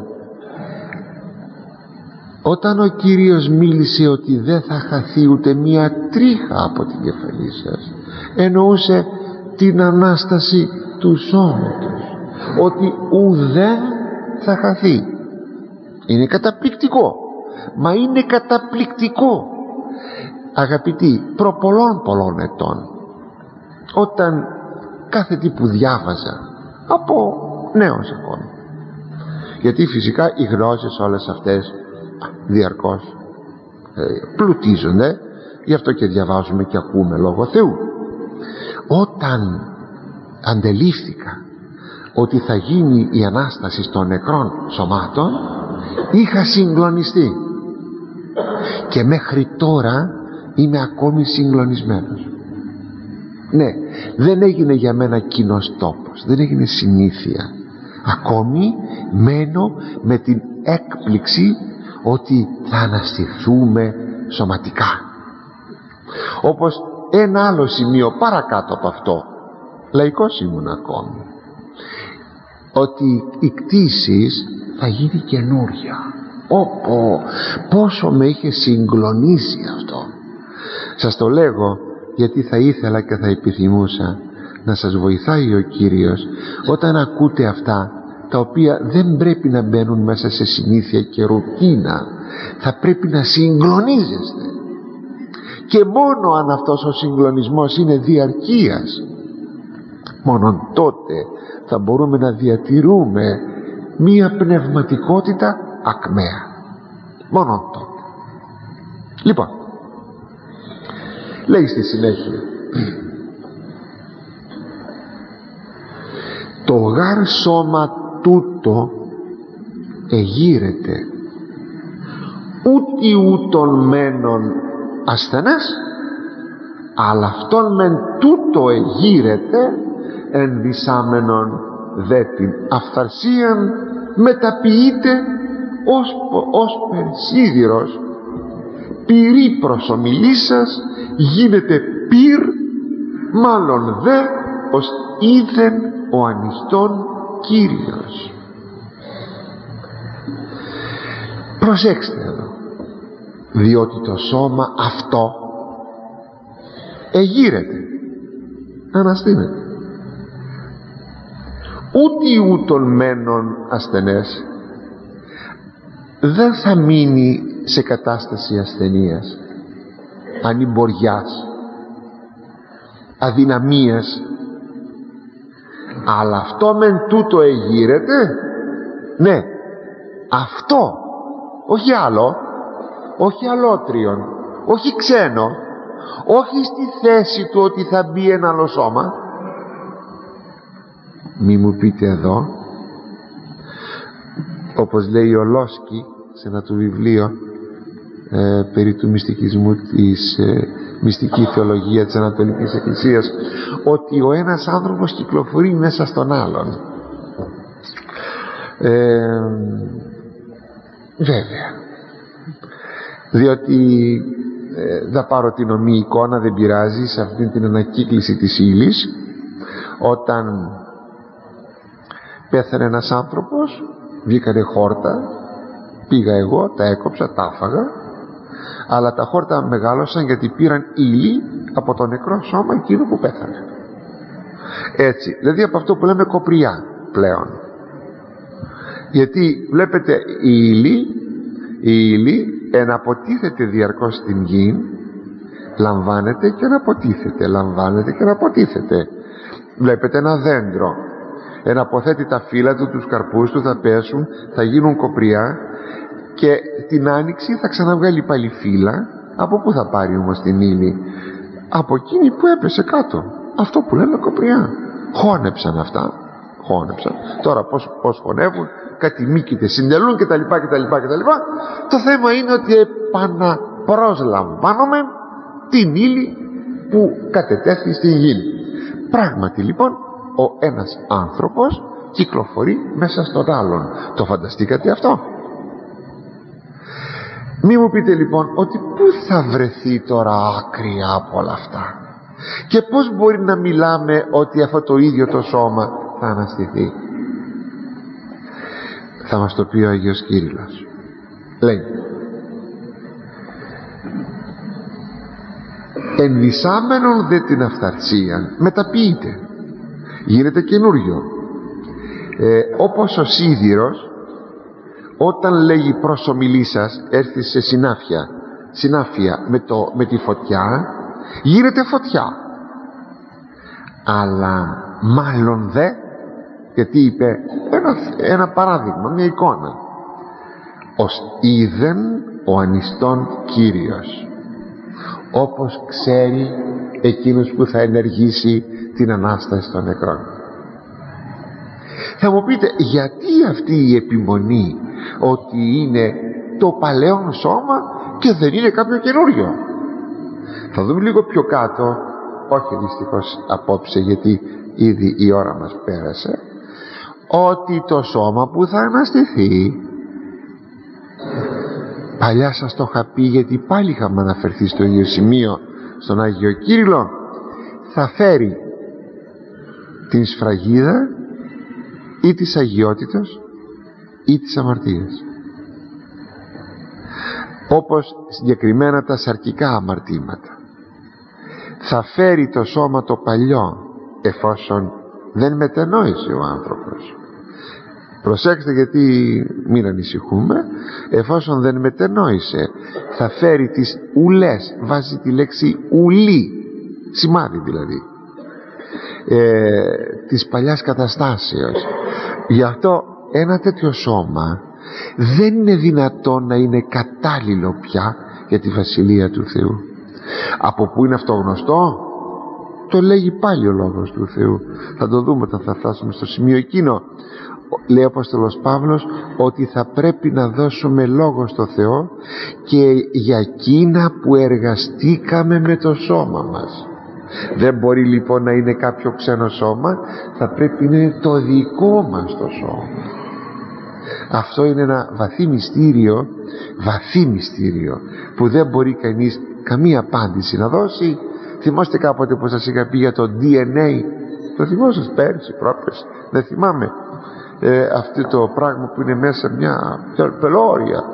όταν ο Κύριος μίλησε ότι δεν θα χαθεί ούτε μία τρίχα από την κεφαλή σας, εννοούσε την Ανάσταση του σώματος, ότι ουδέν θα χαθεί. Είναι καταπληκτικό, μα είναι καταπληκτικό, αγαπητοί, προ πολλών πολλών ετών, όταν κάθε τι που διάβαζα, από νέος ακόμη, γιατί φυσικά οι γνώσεις όλες αυτές διαρκώς ε, πλουτίζονται, γι' αυτό και διαβάζουμε και ακούμε λόγω Θεού. Όταν αντελήφθηκα ότι θα γίνει η Ανάσταση των νεκρών σωμάτων, είχα συγκλονιστεί και μέχρι τώρα είμαι ακόμη συγκλονισμένος. Ναι, δεν έγινε για μένα κοινός τόπος, δεν έγινε συνήθεια. Ακόμη μένω με την έκπληξη ότι θα αναστηθούμε σωματικά. Όπως ένα άλλο σημείο παρακάτω από αυτό, λαϊκός ήμουν ακόμη, ότι η κτήση θα γίνει καινούρια. Όπο, πόσο με είχε συγκλονίσει αυτό. Σας το λέγω γιατί θα ήθελα και θα επιθυμούσα να σας βοηθάει ο Κύριος όταν ακούτε αυτά τα οποία δεν πρέπει να μπαίνουν μέσα σε συνήθεια και ρουτίνα. Θα πρέπει να συγκλονίζεστε, και μόνο αν αυτός ο συγκλονισμός είναι διαρκείας, μόνον τότε θα μπορούμε να διατηρούμε μία πνευματικότητα ακμαία. Μόνον τότε. Λοιπόν, λέει στη συνέχεια, το γάρ σώμα τούτο εγείρεται, ούτι ούτων μένων ασθενές, αλλά αυτόν μεν τούτο εγείρεται, ενδυσάμενον δε την αυθαρσίαν μεταποιείται ως, ως περσίδηρος, πυρή προς ομιλήσας γίνεται πυρ, μάλλον δε ως είδεν ο ανιστόν Κύριος. Προσέξτε εδώ, διότι το σώμα αυτό εγείρεται, αναστήνεται. Ούτε ούτων μένων ασθενές δεν θα μείνει σε κατάσταση ασθενείας, ανημποριάς, αδυναμίας, αλλά αυτό μεν τούτο εγείρεται, ναι, αυτό, όχι άλλο, όχι αλότριον, όχι ξένο, όχι στη θέση του ότι θα μπει ένα άλλο σώμα. Μη μου πείτε εδώ, όπως λέει ο Λόσκι σε ένα του βιβλίο ε, περί του μυστικισμού, της ε, μυστική θεολογία της Ανατολικής Εκκλησίας, ότι ο ένας άνθρωπος κυκλοφορεί μέσα στον άλλον. ε, βέβαια, διότι ε, θα πάρω την ομή εικόνα, δεν πειράζει, σε αυτή την ανακύκληση της ύλης, όταν πέθανε ένας άνθρωπος, βγήκανε χόρτα, πήγα εγώ, τα έκοψα, τα άφαγα, αλλά τα χόρτα μεγάλωσαν γιατί πήραν ύλη από το νεκρό σώμα εκείνο που πέθανε. Έτσι, δηλαδή από αυτό που λέμε κοπριά πλέον. Γιατί βλέπετε η ύλη, η ύλη εναποτίθεται διαρκώς στην γη, λαμβάνεται και αναποτίθεται, λαμβάνεται και αναποτίθεται. Βλέπετε ένα δέντρο, εναποθέτει τα φύλλα του, τους καρπούς του θα πέσουν, θα γίνουν κοπριά και την άνοιξη θα ξαναβγάλει πάλι φύλλα. Από πού θα πάρει όμως την ύλη? Από εκείνη που έπεσε κάτω, αυτό που λέμε κοπριά. Χώνεψαν αυτά, χώνεψαν. Τώρα πως, πως χωνεύουν, κάτι μήκητε, συντελούν κτλ, κτλ, κτλ. Το θέμα είναι ότι επαναπροσλαμβάνουμε την ύλη που κατετέθη στην γη. Πράγματι λοιπόν ο ένας άνθρωπος κυκλοφορεί μέσα στον άλλον. Το φανταστήκατε αυτό? Μη μου πείτε λοιπόν ότι πού θα βρεθεί τώρα άκρη από όλα αυτά και πώς μπορεί να μιλάμε ότι αυτό το ίδιο το σώμα θα αναστηθεί. Θα μας το πει ο Αγίος Κύριλλος. Λέει: ενδυσάμενον δε την αυθαρσία μεταποιείται, γίνεται καινούριο. ε, όπως ο σίδηρος όταν λέγει προς ομιλή σας, έρθει σε συνάφεια συνάφεια με, το, με τη φωτιά, γίνεται φωτιά. Αλλά μάλλον δε, γιατί είπε ένα, ένα παράδειγμα, μια εικόνα, ως είδεν ο ανιστόν Κύριος, όπως ξέρει εκείνος που θα ενεργήσει την Ανάσταση των νεκρών. Θα μου πείτε, γιατί αυτή η επιμονή ότι είναι το παλαιόν σώμα και δεν είναι κάποιο καινούριο? Θα δούμε λίγο πιο κάτω, όχι δυστυχώς απόψε γιατί ήδη η ώρα μας πέρασε, ότι το σώμα που θα αναστηθεί, παλιά σας το είχα πει γιατί πάλι είχαμε αναφερθεί στο ίδιο σημείο, στον Άγιο Κύριλλο, θα φέρει την σφραγίδα ή της αγιότητος ή της αμαρτίας, όπως συγκεκριμένα τα σαρκικά αμαρτήματα. Θα φέρει το σώμα το παλιό εφόσον δεν μετενόησε ο άνθρωπος. Προσέξτε, γιατί μην ανησυχούμε, εφόσον δεν μετενόησε θα φέρει τις ουλές, βάζει τη λέξη ουλή, σημάδι δηλαδή, ε, της παλιάς καταστάσεως. Γι' αυτό ένα τέτοιο σώμα δεν είναι δυνατόν να είναι κατάλληλο πια για τη Βασιλεία του Θεού. Από πού είναι αυτό γνωστό? Το λέγει πάλι ο Λόγος του Θεού, θα το δούμε όταν θα φτάσουμε στο σημείο εκείνο. Λέει ο Απόστολος Παύλος ότι θα πρέπει να δώσουμε λόγο στο Θεό και για εκείνα που εργαστήκαμε με το σώμα μας. Δεν μπορεί λοιπόν να είναι κάποιο ξένο σώμα, θα πρέπει να είναι το δικό μας το σώμα. Αυτό είναι ένα βαθύ μυστήριο, βαθύ μυστήριο που δεν μπορεί κανείς καμία απάντηση να δώσει. Θυμάστε κάποτε που σας είχα πει για το ντι εν έι? Το θυμόσαστε πέρυσι, πρόπερσι, δεν θυμάμαι, ε, αυτό το πράγμα που είναι μέσα μια πελώρια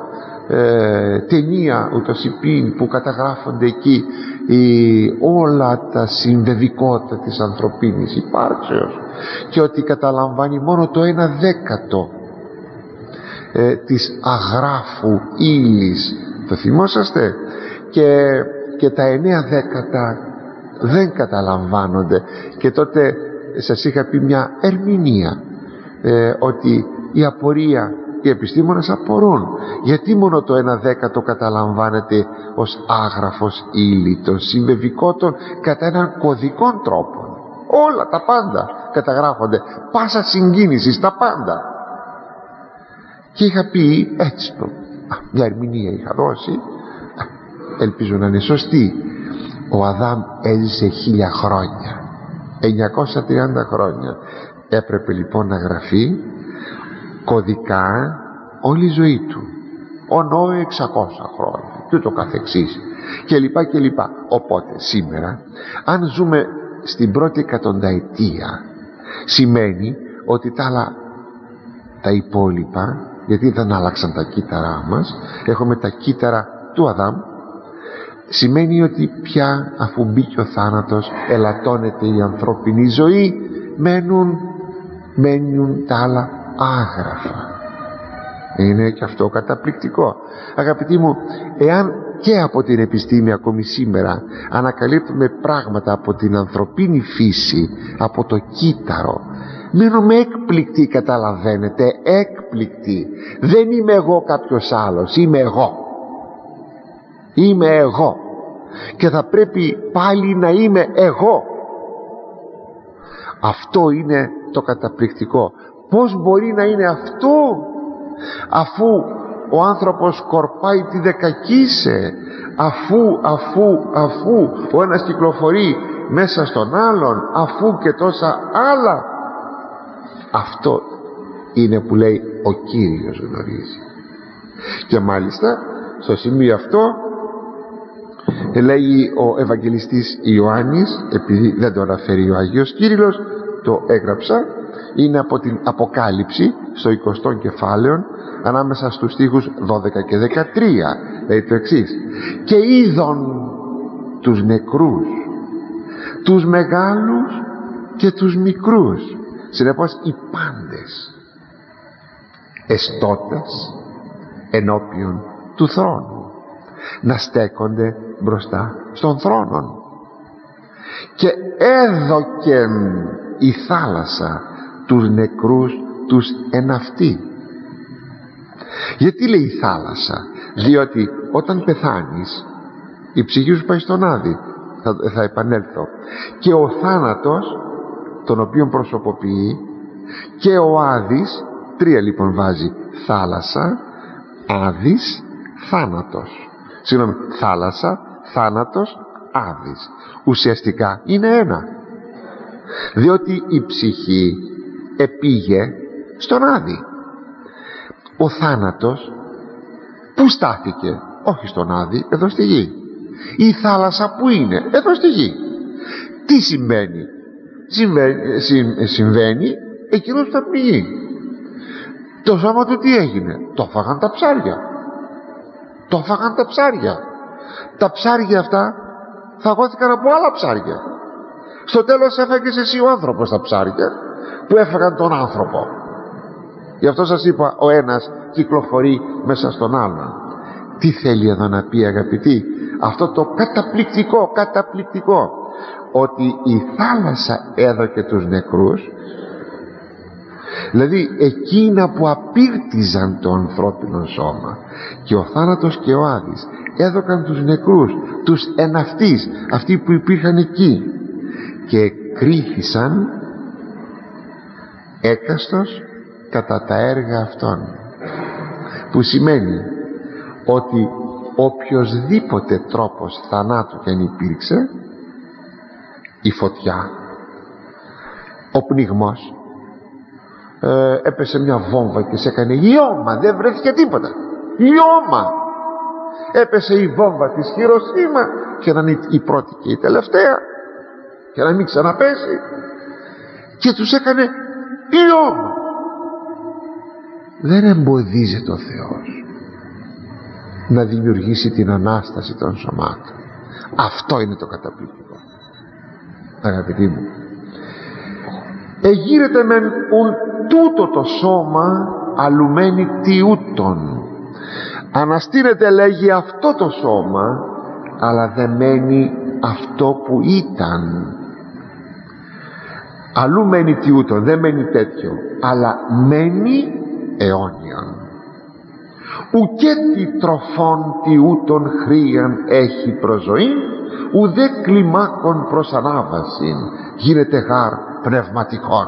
ε, ταινία ούτως υπήν, που καταγράφονται εκεί η, όλα τα συνδεδικότητα της ανθρωπίνης υπάρξεως, και ότι καταλαμβάνει μόνο το ένα δέκατο ε, της αγράφου ύλης, το θυμόσαστε, και, και τα εννέα δέκατα δεν καταλαμβάνονται. Και τότε σας είχα πει μια ερμηνεία, ε, ότι η απορία, οι επιστήμονες απορούν γιατί μόνο το ένα δέκατο καταλαμβάνεται ως άγραφος ύλη των συμβεβικότων κατά έναν κωδικών τρόπο. Όλα τα πάντα καταγράφονται, πάσα συγκίνηση, τα πάντα. Και είχα πει έτσι το, μια ερμηνεία είχα δώσει, ελπίζω να είναι σωστή. Ο Αδάμ έζησε χίλια χρόνια, εννιακόσια τριάντα χρόνια. Έπρεπε λοιπόν να γραφεί κωδικά όλη η ζωή του. Ο Νόε εξακόσια χρόνια και ούτω καθεξής, και λοιπά και λοιπά. Οπότε σήμερα, αν ζούμε στην πρώτη εκατονταετία, σημαίνει ότι τα άλλα, τα υπόλοιπα, γιατί δεν άλλαξαν τα κύτταρά μας, έχουμε τα κύτταρα του Αδάμ, σημαίνει ότι πια, αφού μπήκε ο θάνατος, ελαττώνεται η ανθρώπινη ζωή, μένουν, μένουν τα άλλα άγραφα. Είναι και αυτό καταπληκτικό. Αγαπητοί μου, εάν και από την επιστήμη ακόμη σήμερα ανακαλύπτουμε πράγματα από την ανθρωπίνη φύση, από το κύτταρο, μένουμε έκπληκτοι, καταλαβαίνετε, έκπληκτοι. Δεν είμαι εγώ κάποιος άλλος, είμαι εγώ. Είμαι εγώ και θα πρέπει πάλι να είμαι εγώ. Αυτό είναι το καταπληκτικό. Πώς μπορεί να είναι αυτό, αφού ο άνθρωπος σκορπάει τη δεκακίσε, αφού, αφού, αφού ο ένας κυκλοφορεί μέσα στον άλλον, αφού και τόσα άλλα. Αυτό είναι που λέει ο Κύριος γνωρίζει. Και μάλιστα στο σημείο αυτό λέει ο Ευαγγελιστής Ιωάννης, επειδή δεν το αναφέρει ο Άγιος Κύριλλος, το έγραψα, είναι από την Αποκάλυψη στο εικοστό κεφάλαιο, ανάμεσα στους στίχους δώδεκα και δεκατρία, λέει το εξής: και είδον τους νεκρούς, τους μεγάλους και τους μικρούς, συνεπώς οι πάντες, εστώτες ενώπιον του θρόνου, να στέκονται μπροστά στον θρόνο. Και έδωκεν η θάλασσα τους νεκρούς τους εν αυτή. Γιατί λέει η θάλασσα? Διότι όταν πεθάνεις η ψυχή σου πάει στον Άδη, θα, θα επανέλθω, και ο θάνατος, τον οποίον προσωποποιεί, και ο Άδης, τρία λοιπόν βάζει: θάλασσα, Άδης, θάνατος. Συγγνώμη, θάλασσα, θάνατος, Άδης. Ουσιαστικά είναι ένα, διότι η ψυχή επήγε στον Άδη. Ο θάνατος που στάθηκε? Όχι στον Άδη, εδώ στη γη. Η θάλασσα που είναι? Εδώ στη γη. Τι συμβαίνει? Συμβαίνει, συ, συμβαίνει εκείνος που θα πνιγεί. Το σώμα του τι έγινε? Το φάγαν τα ψάρια. Το φάγαν τα ψάρια. Τα ψάρια αυτά φαγώθηκαν από άλλα ψάρια. Στο τέλος έφαγες εσύ ο άνθρωπος τα ψάρια που έφαγαν τον άνθρωπο. Γι' αυτό σας είπα, ο ένας κυκλοφορεί μέσα στον άλλον. Τι θέλει εδώ να πει, αγαπητοί? Αυτό το καταπληκτικό, καταπληκτικό, ότι η θάλασσα έδωκε τους νεκρούς, δηλαδή εκείνα που απήρτιζαν το ανθρώπινο σώμα, και ο θάνατος και ο Άδης έδωκαν τους νεκρούς, τους εν αυτής, αυτοί που υπήρχαν εκεί, και κρίθησαν έκαστος κατά τα έργα αυτών, που σημαίνει ότι οποιοσδήποτε τρόπος θανάτου και αν υπήρξε, η φωτιά, ο πνιγμός, ε, έπεσε μια βόμβα και σε έκανε λιώμα, δεν βρέθηκε τίποτα, λιώμα, έπεσε η βόμβα της Χειροσύμα, και να είναι η πρώτη και η τελευταία, και να μην ξαναπέσει, και τους έκανε λιώμα. Δεν εμποδίζεται ο Θεός. να δημιουργήσει την Ανάσταση των σωμάτων. Αυτό είναι το καταπληκτικό, αγαπητοί μου. Εγείρεται μεν ουν τούτο το σώμα αλλουμένη τιούτον. Αναστήνεται, λέγει, αυτό το σώμα, αλλά δεν μένει αυτό που ήταν. Αλλού μένει τιούτον, δεν μένει τέτοιο, αλλά μένει αιώνιον. Ουκέ τι τροφών τιούτον χρίαν έχει προζωήν, ουδέ κλιμάκων προς ανάβασιν, γίνεται γάρ πνευματικών.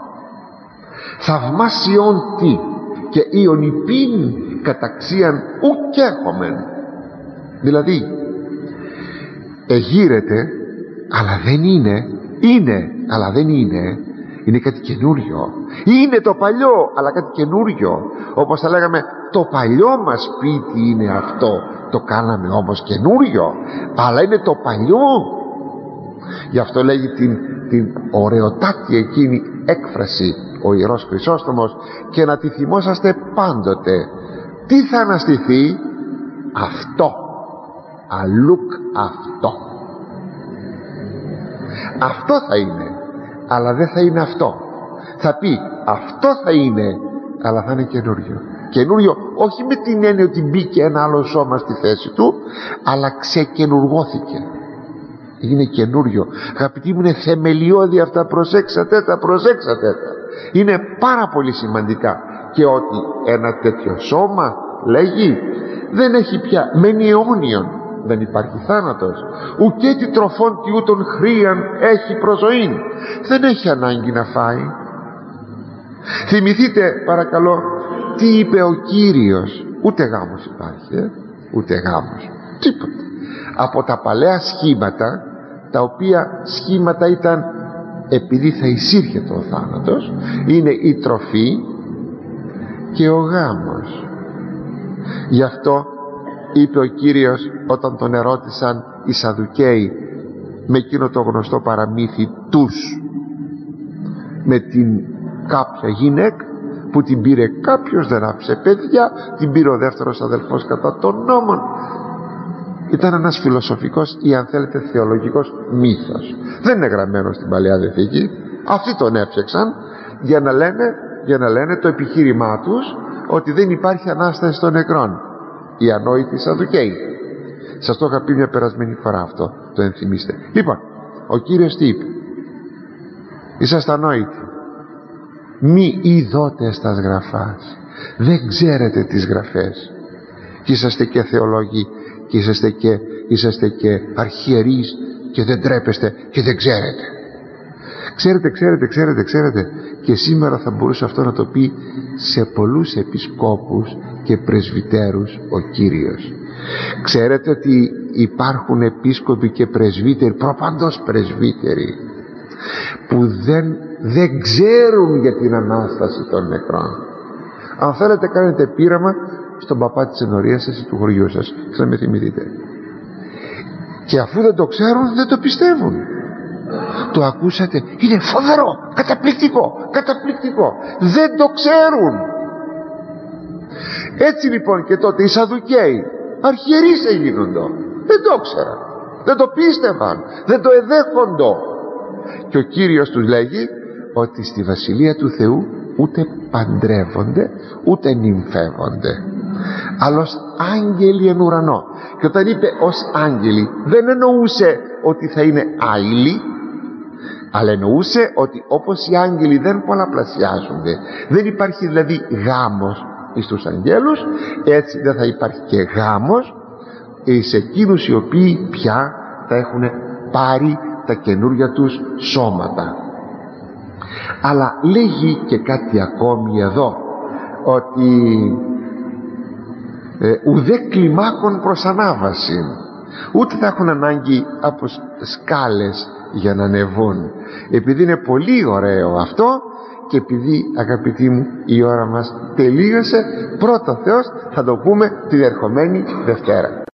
Θαυμάσιον τι και ιον υπήν καταξίαν ουκέχομεν. Δηλαδή εγείρεται, αλλά δεν είναι, είναι αλλά δεν είναι, είναι κάτι καινούριο. Είναι το παλιό, αλλά κάτι καινούριο. Όπως θα λέγαμε, το παλιό μας σπίτι είναι αυτό, το κάναμε όμως καινούριο, αλλά είναι το παλιό. Γι' αυτό λέγει την, την ωραιοτάτη εκείνη έκφραση ο Ιερός Χρυσόστομος, και να τη θυμόσαστε πάντοτε. Τι θα αναστηθεί? Αυτό. Αλλούκ αυτό. Αυτό θα είναι, αλλά δεν θα είναι αυτό. Θα πει αυτό θα είναι, αλλά θα είναι καινούριο. Καινούριο όχι με την έννοια ότι μπήκε ένα άλλο σώμα στη θέση του, αλλά ξεκαινουργώθηκε, είναι καινούριο. Αγαπητοί μου, είναι θεμελιώδη αυτά, προσέξατε τα, προσέξατε τα. Είναι πάρα πολύ σημαντικά. Και ότι ένα τέτοιο σώμα, λέγει, δεν έχει πια, μένει αιώνιον, δεν υπάρχει θάνατος. Ουκέ τι τροφών τι ούτων χρίαν έχει προζωήν, δεν έχει ανάγκη να φάει. Θυμηθείτε παρακαλώ τι είπε ο Κύριος. Ούτε γάμος υπάρχει, ε? ούτε γάμος, τίποτα. Από τα παλαιά σχήματα, τα οποία σχήματα ήταν επειδή θα εισήρχεται ο θάνατος, είναι η τροφή και ο γάμος. Γι' αυτό είπε ο Κύριος όταν τον ερώτησαν οι Σαδουκαίοι με εκείνο το γνωστό παραμύθι τους, με την κάποια γυναίκα που την πήρε κάποιος, δεν άφησε παιδιά, την πήρε ο δεύτερος αδελφός κατά των νόμων. Ήταν ένας φιλοσοφικός ή αν θέλετε θεολογικός μύθος, δεν είναι γραμμένο στην Παλαιά Διαθήκη. Αυτοί τον έφτιαξαν για να λένε, για να λένε το επιχείρημά τους ότι δεν υπάρχει Ανάσταση των νεκρών. Οι ανόητοι Σαδουκαίοι. Σας το είχα πει μια περασμένη φορά αυτό, το ενθυμίστε. Λοιπόν, ο Κύριος τι είπε? Είσαστε ανόητοι, μη ειδώτες τας γραφάς, δεν ξέρετε τις γραφές, και είσαστε και θεολόγοι και είσαστε και, είσαστε και αρχιερείς και δεν τρέπεστε και δεν ξέρετε. Ξέρετε, ξέρετε, ξέρετε, ξέρετε. Και σήμερα θα μπορούσε αυτό να το πει σε πολλούς επισκόπους και πρεσβυτέρους ο Κύριος. Ξέρετε ότι υπάρχουν επίσκοποι και πρεσβύτεροι, προπαντός πρεσβύτεροι, που δεν, δεν ξέρουν για την Ανάσταση των νεκρών. Αν θέλετε κάνετε πείραμα στον παπά της ενορίας σας ή του χωριού σας, θα με θυμηθείτε. Και αφού δεν το ξέρουν, δεν το πιστεύουν. Το ακούσατε? Είναι φοβερό, καταπληκτικό, καταπληκτικό. Δεν το ξέρουν. Έτσι λοιπόν και τότε οι Σαδουκαίοι αρχιερείς έγινοντο, δεν το ξέραν, δεν το πίστευαν, δεν το εδέχοντο. Και ο Κύριος τους λέγει ότι στη Βασιλεία του Θεού ούτε παντρεύονται ούτε νυμφεύονται, αλλά ως άγγελοι εν ουρανό. Και όταν είπε ως άγγελοι, δεν εννοούσε ότι θα είναι άειλοι, αλλά εννοούσε ότι όπως οι άγγελοι δεν πολλαπλασιάζονται, δεν υπάρχει δηλαδή γάμος εις τους αγγέλους, έτσι δεν θα υπάρχει και γάμος εις εκείνους οι οποίοι πια θα έχουν πάρει τα καινούρια τους σώματα. Αλλά λέγει και κάτι ακόμη εδώ, ότι ε, ουδέ κλιμάκων προς ανάβαση, ούτε θα έχουν ανάγκη από σκάλες για να ανεβούν. Επειδή είναι πολύ ωραίο αυτό και επειδή, αγαπητοί μου, η ώρα μας τελείωσε, πρώτο Θεός θα το πούμε την ερχομένη Δευτέρα.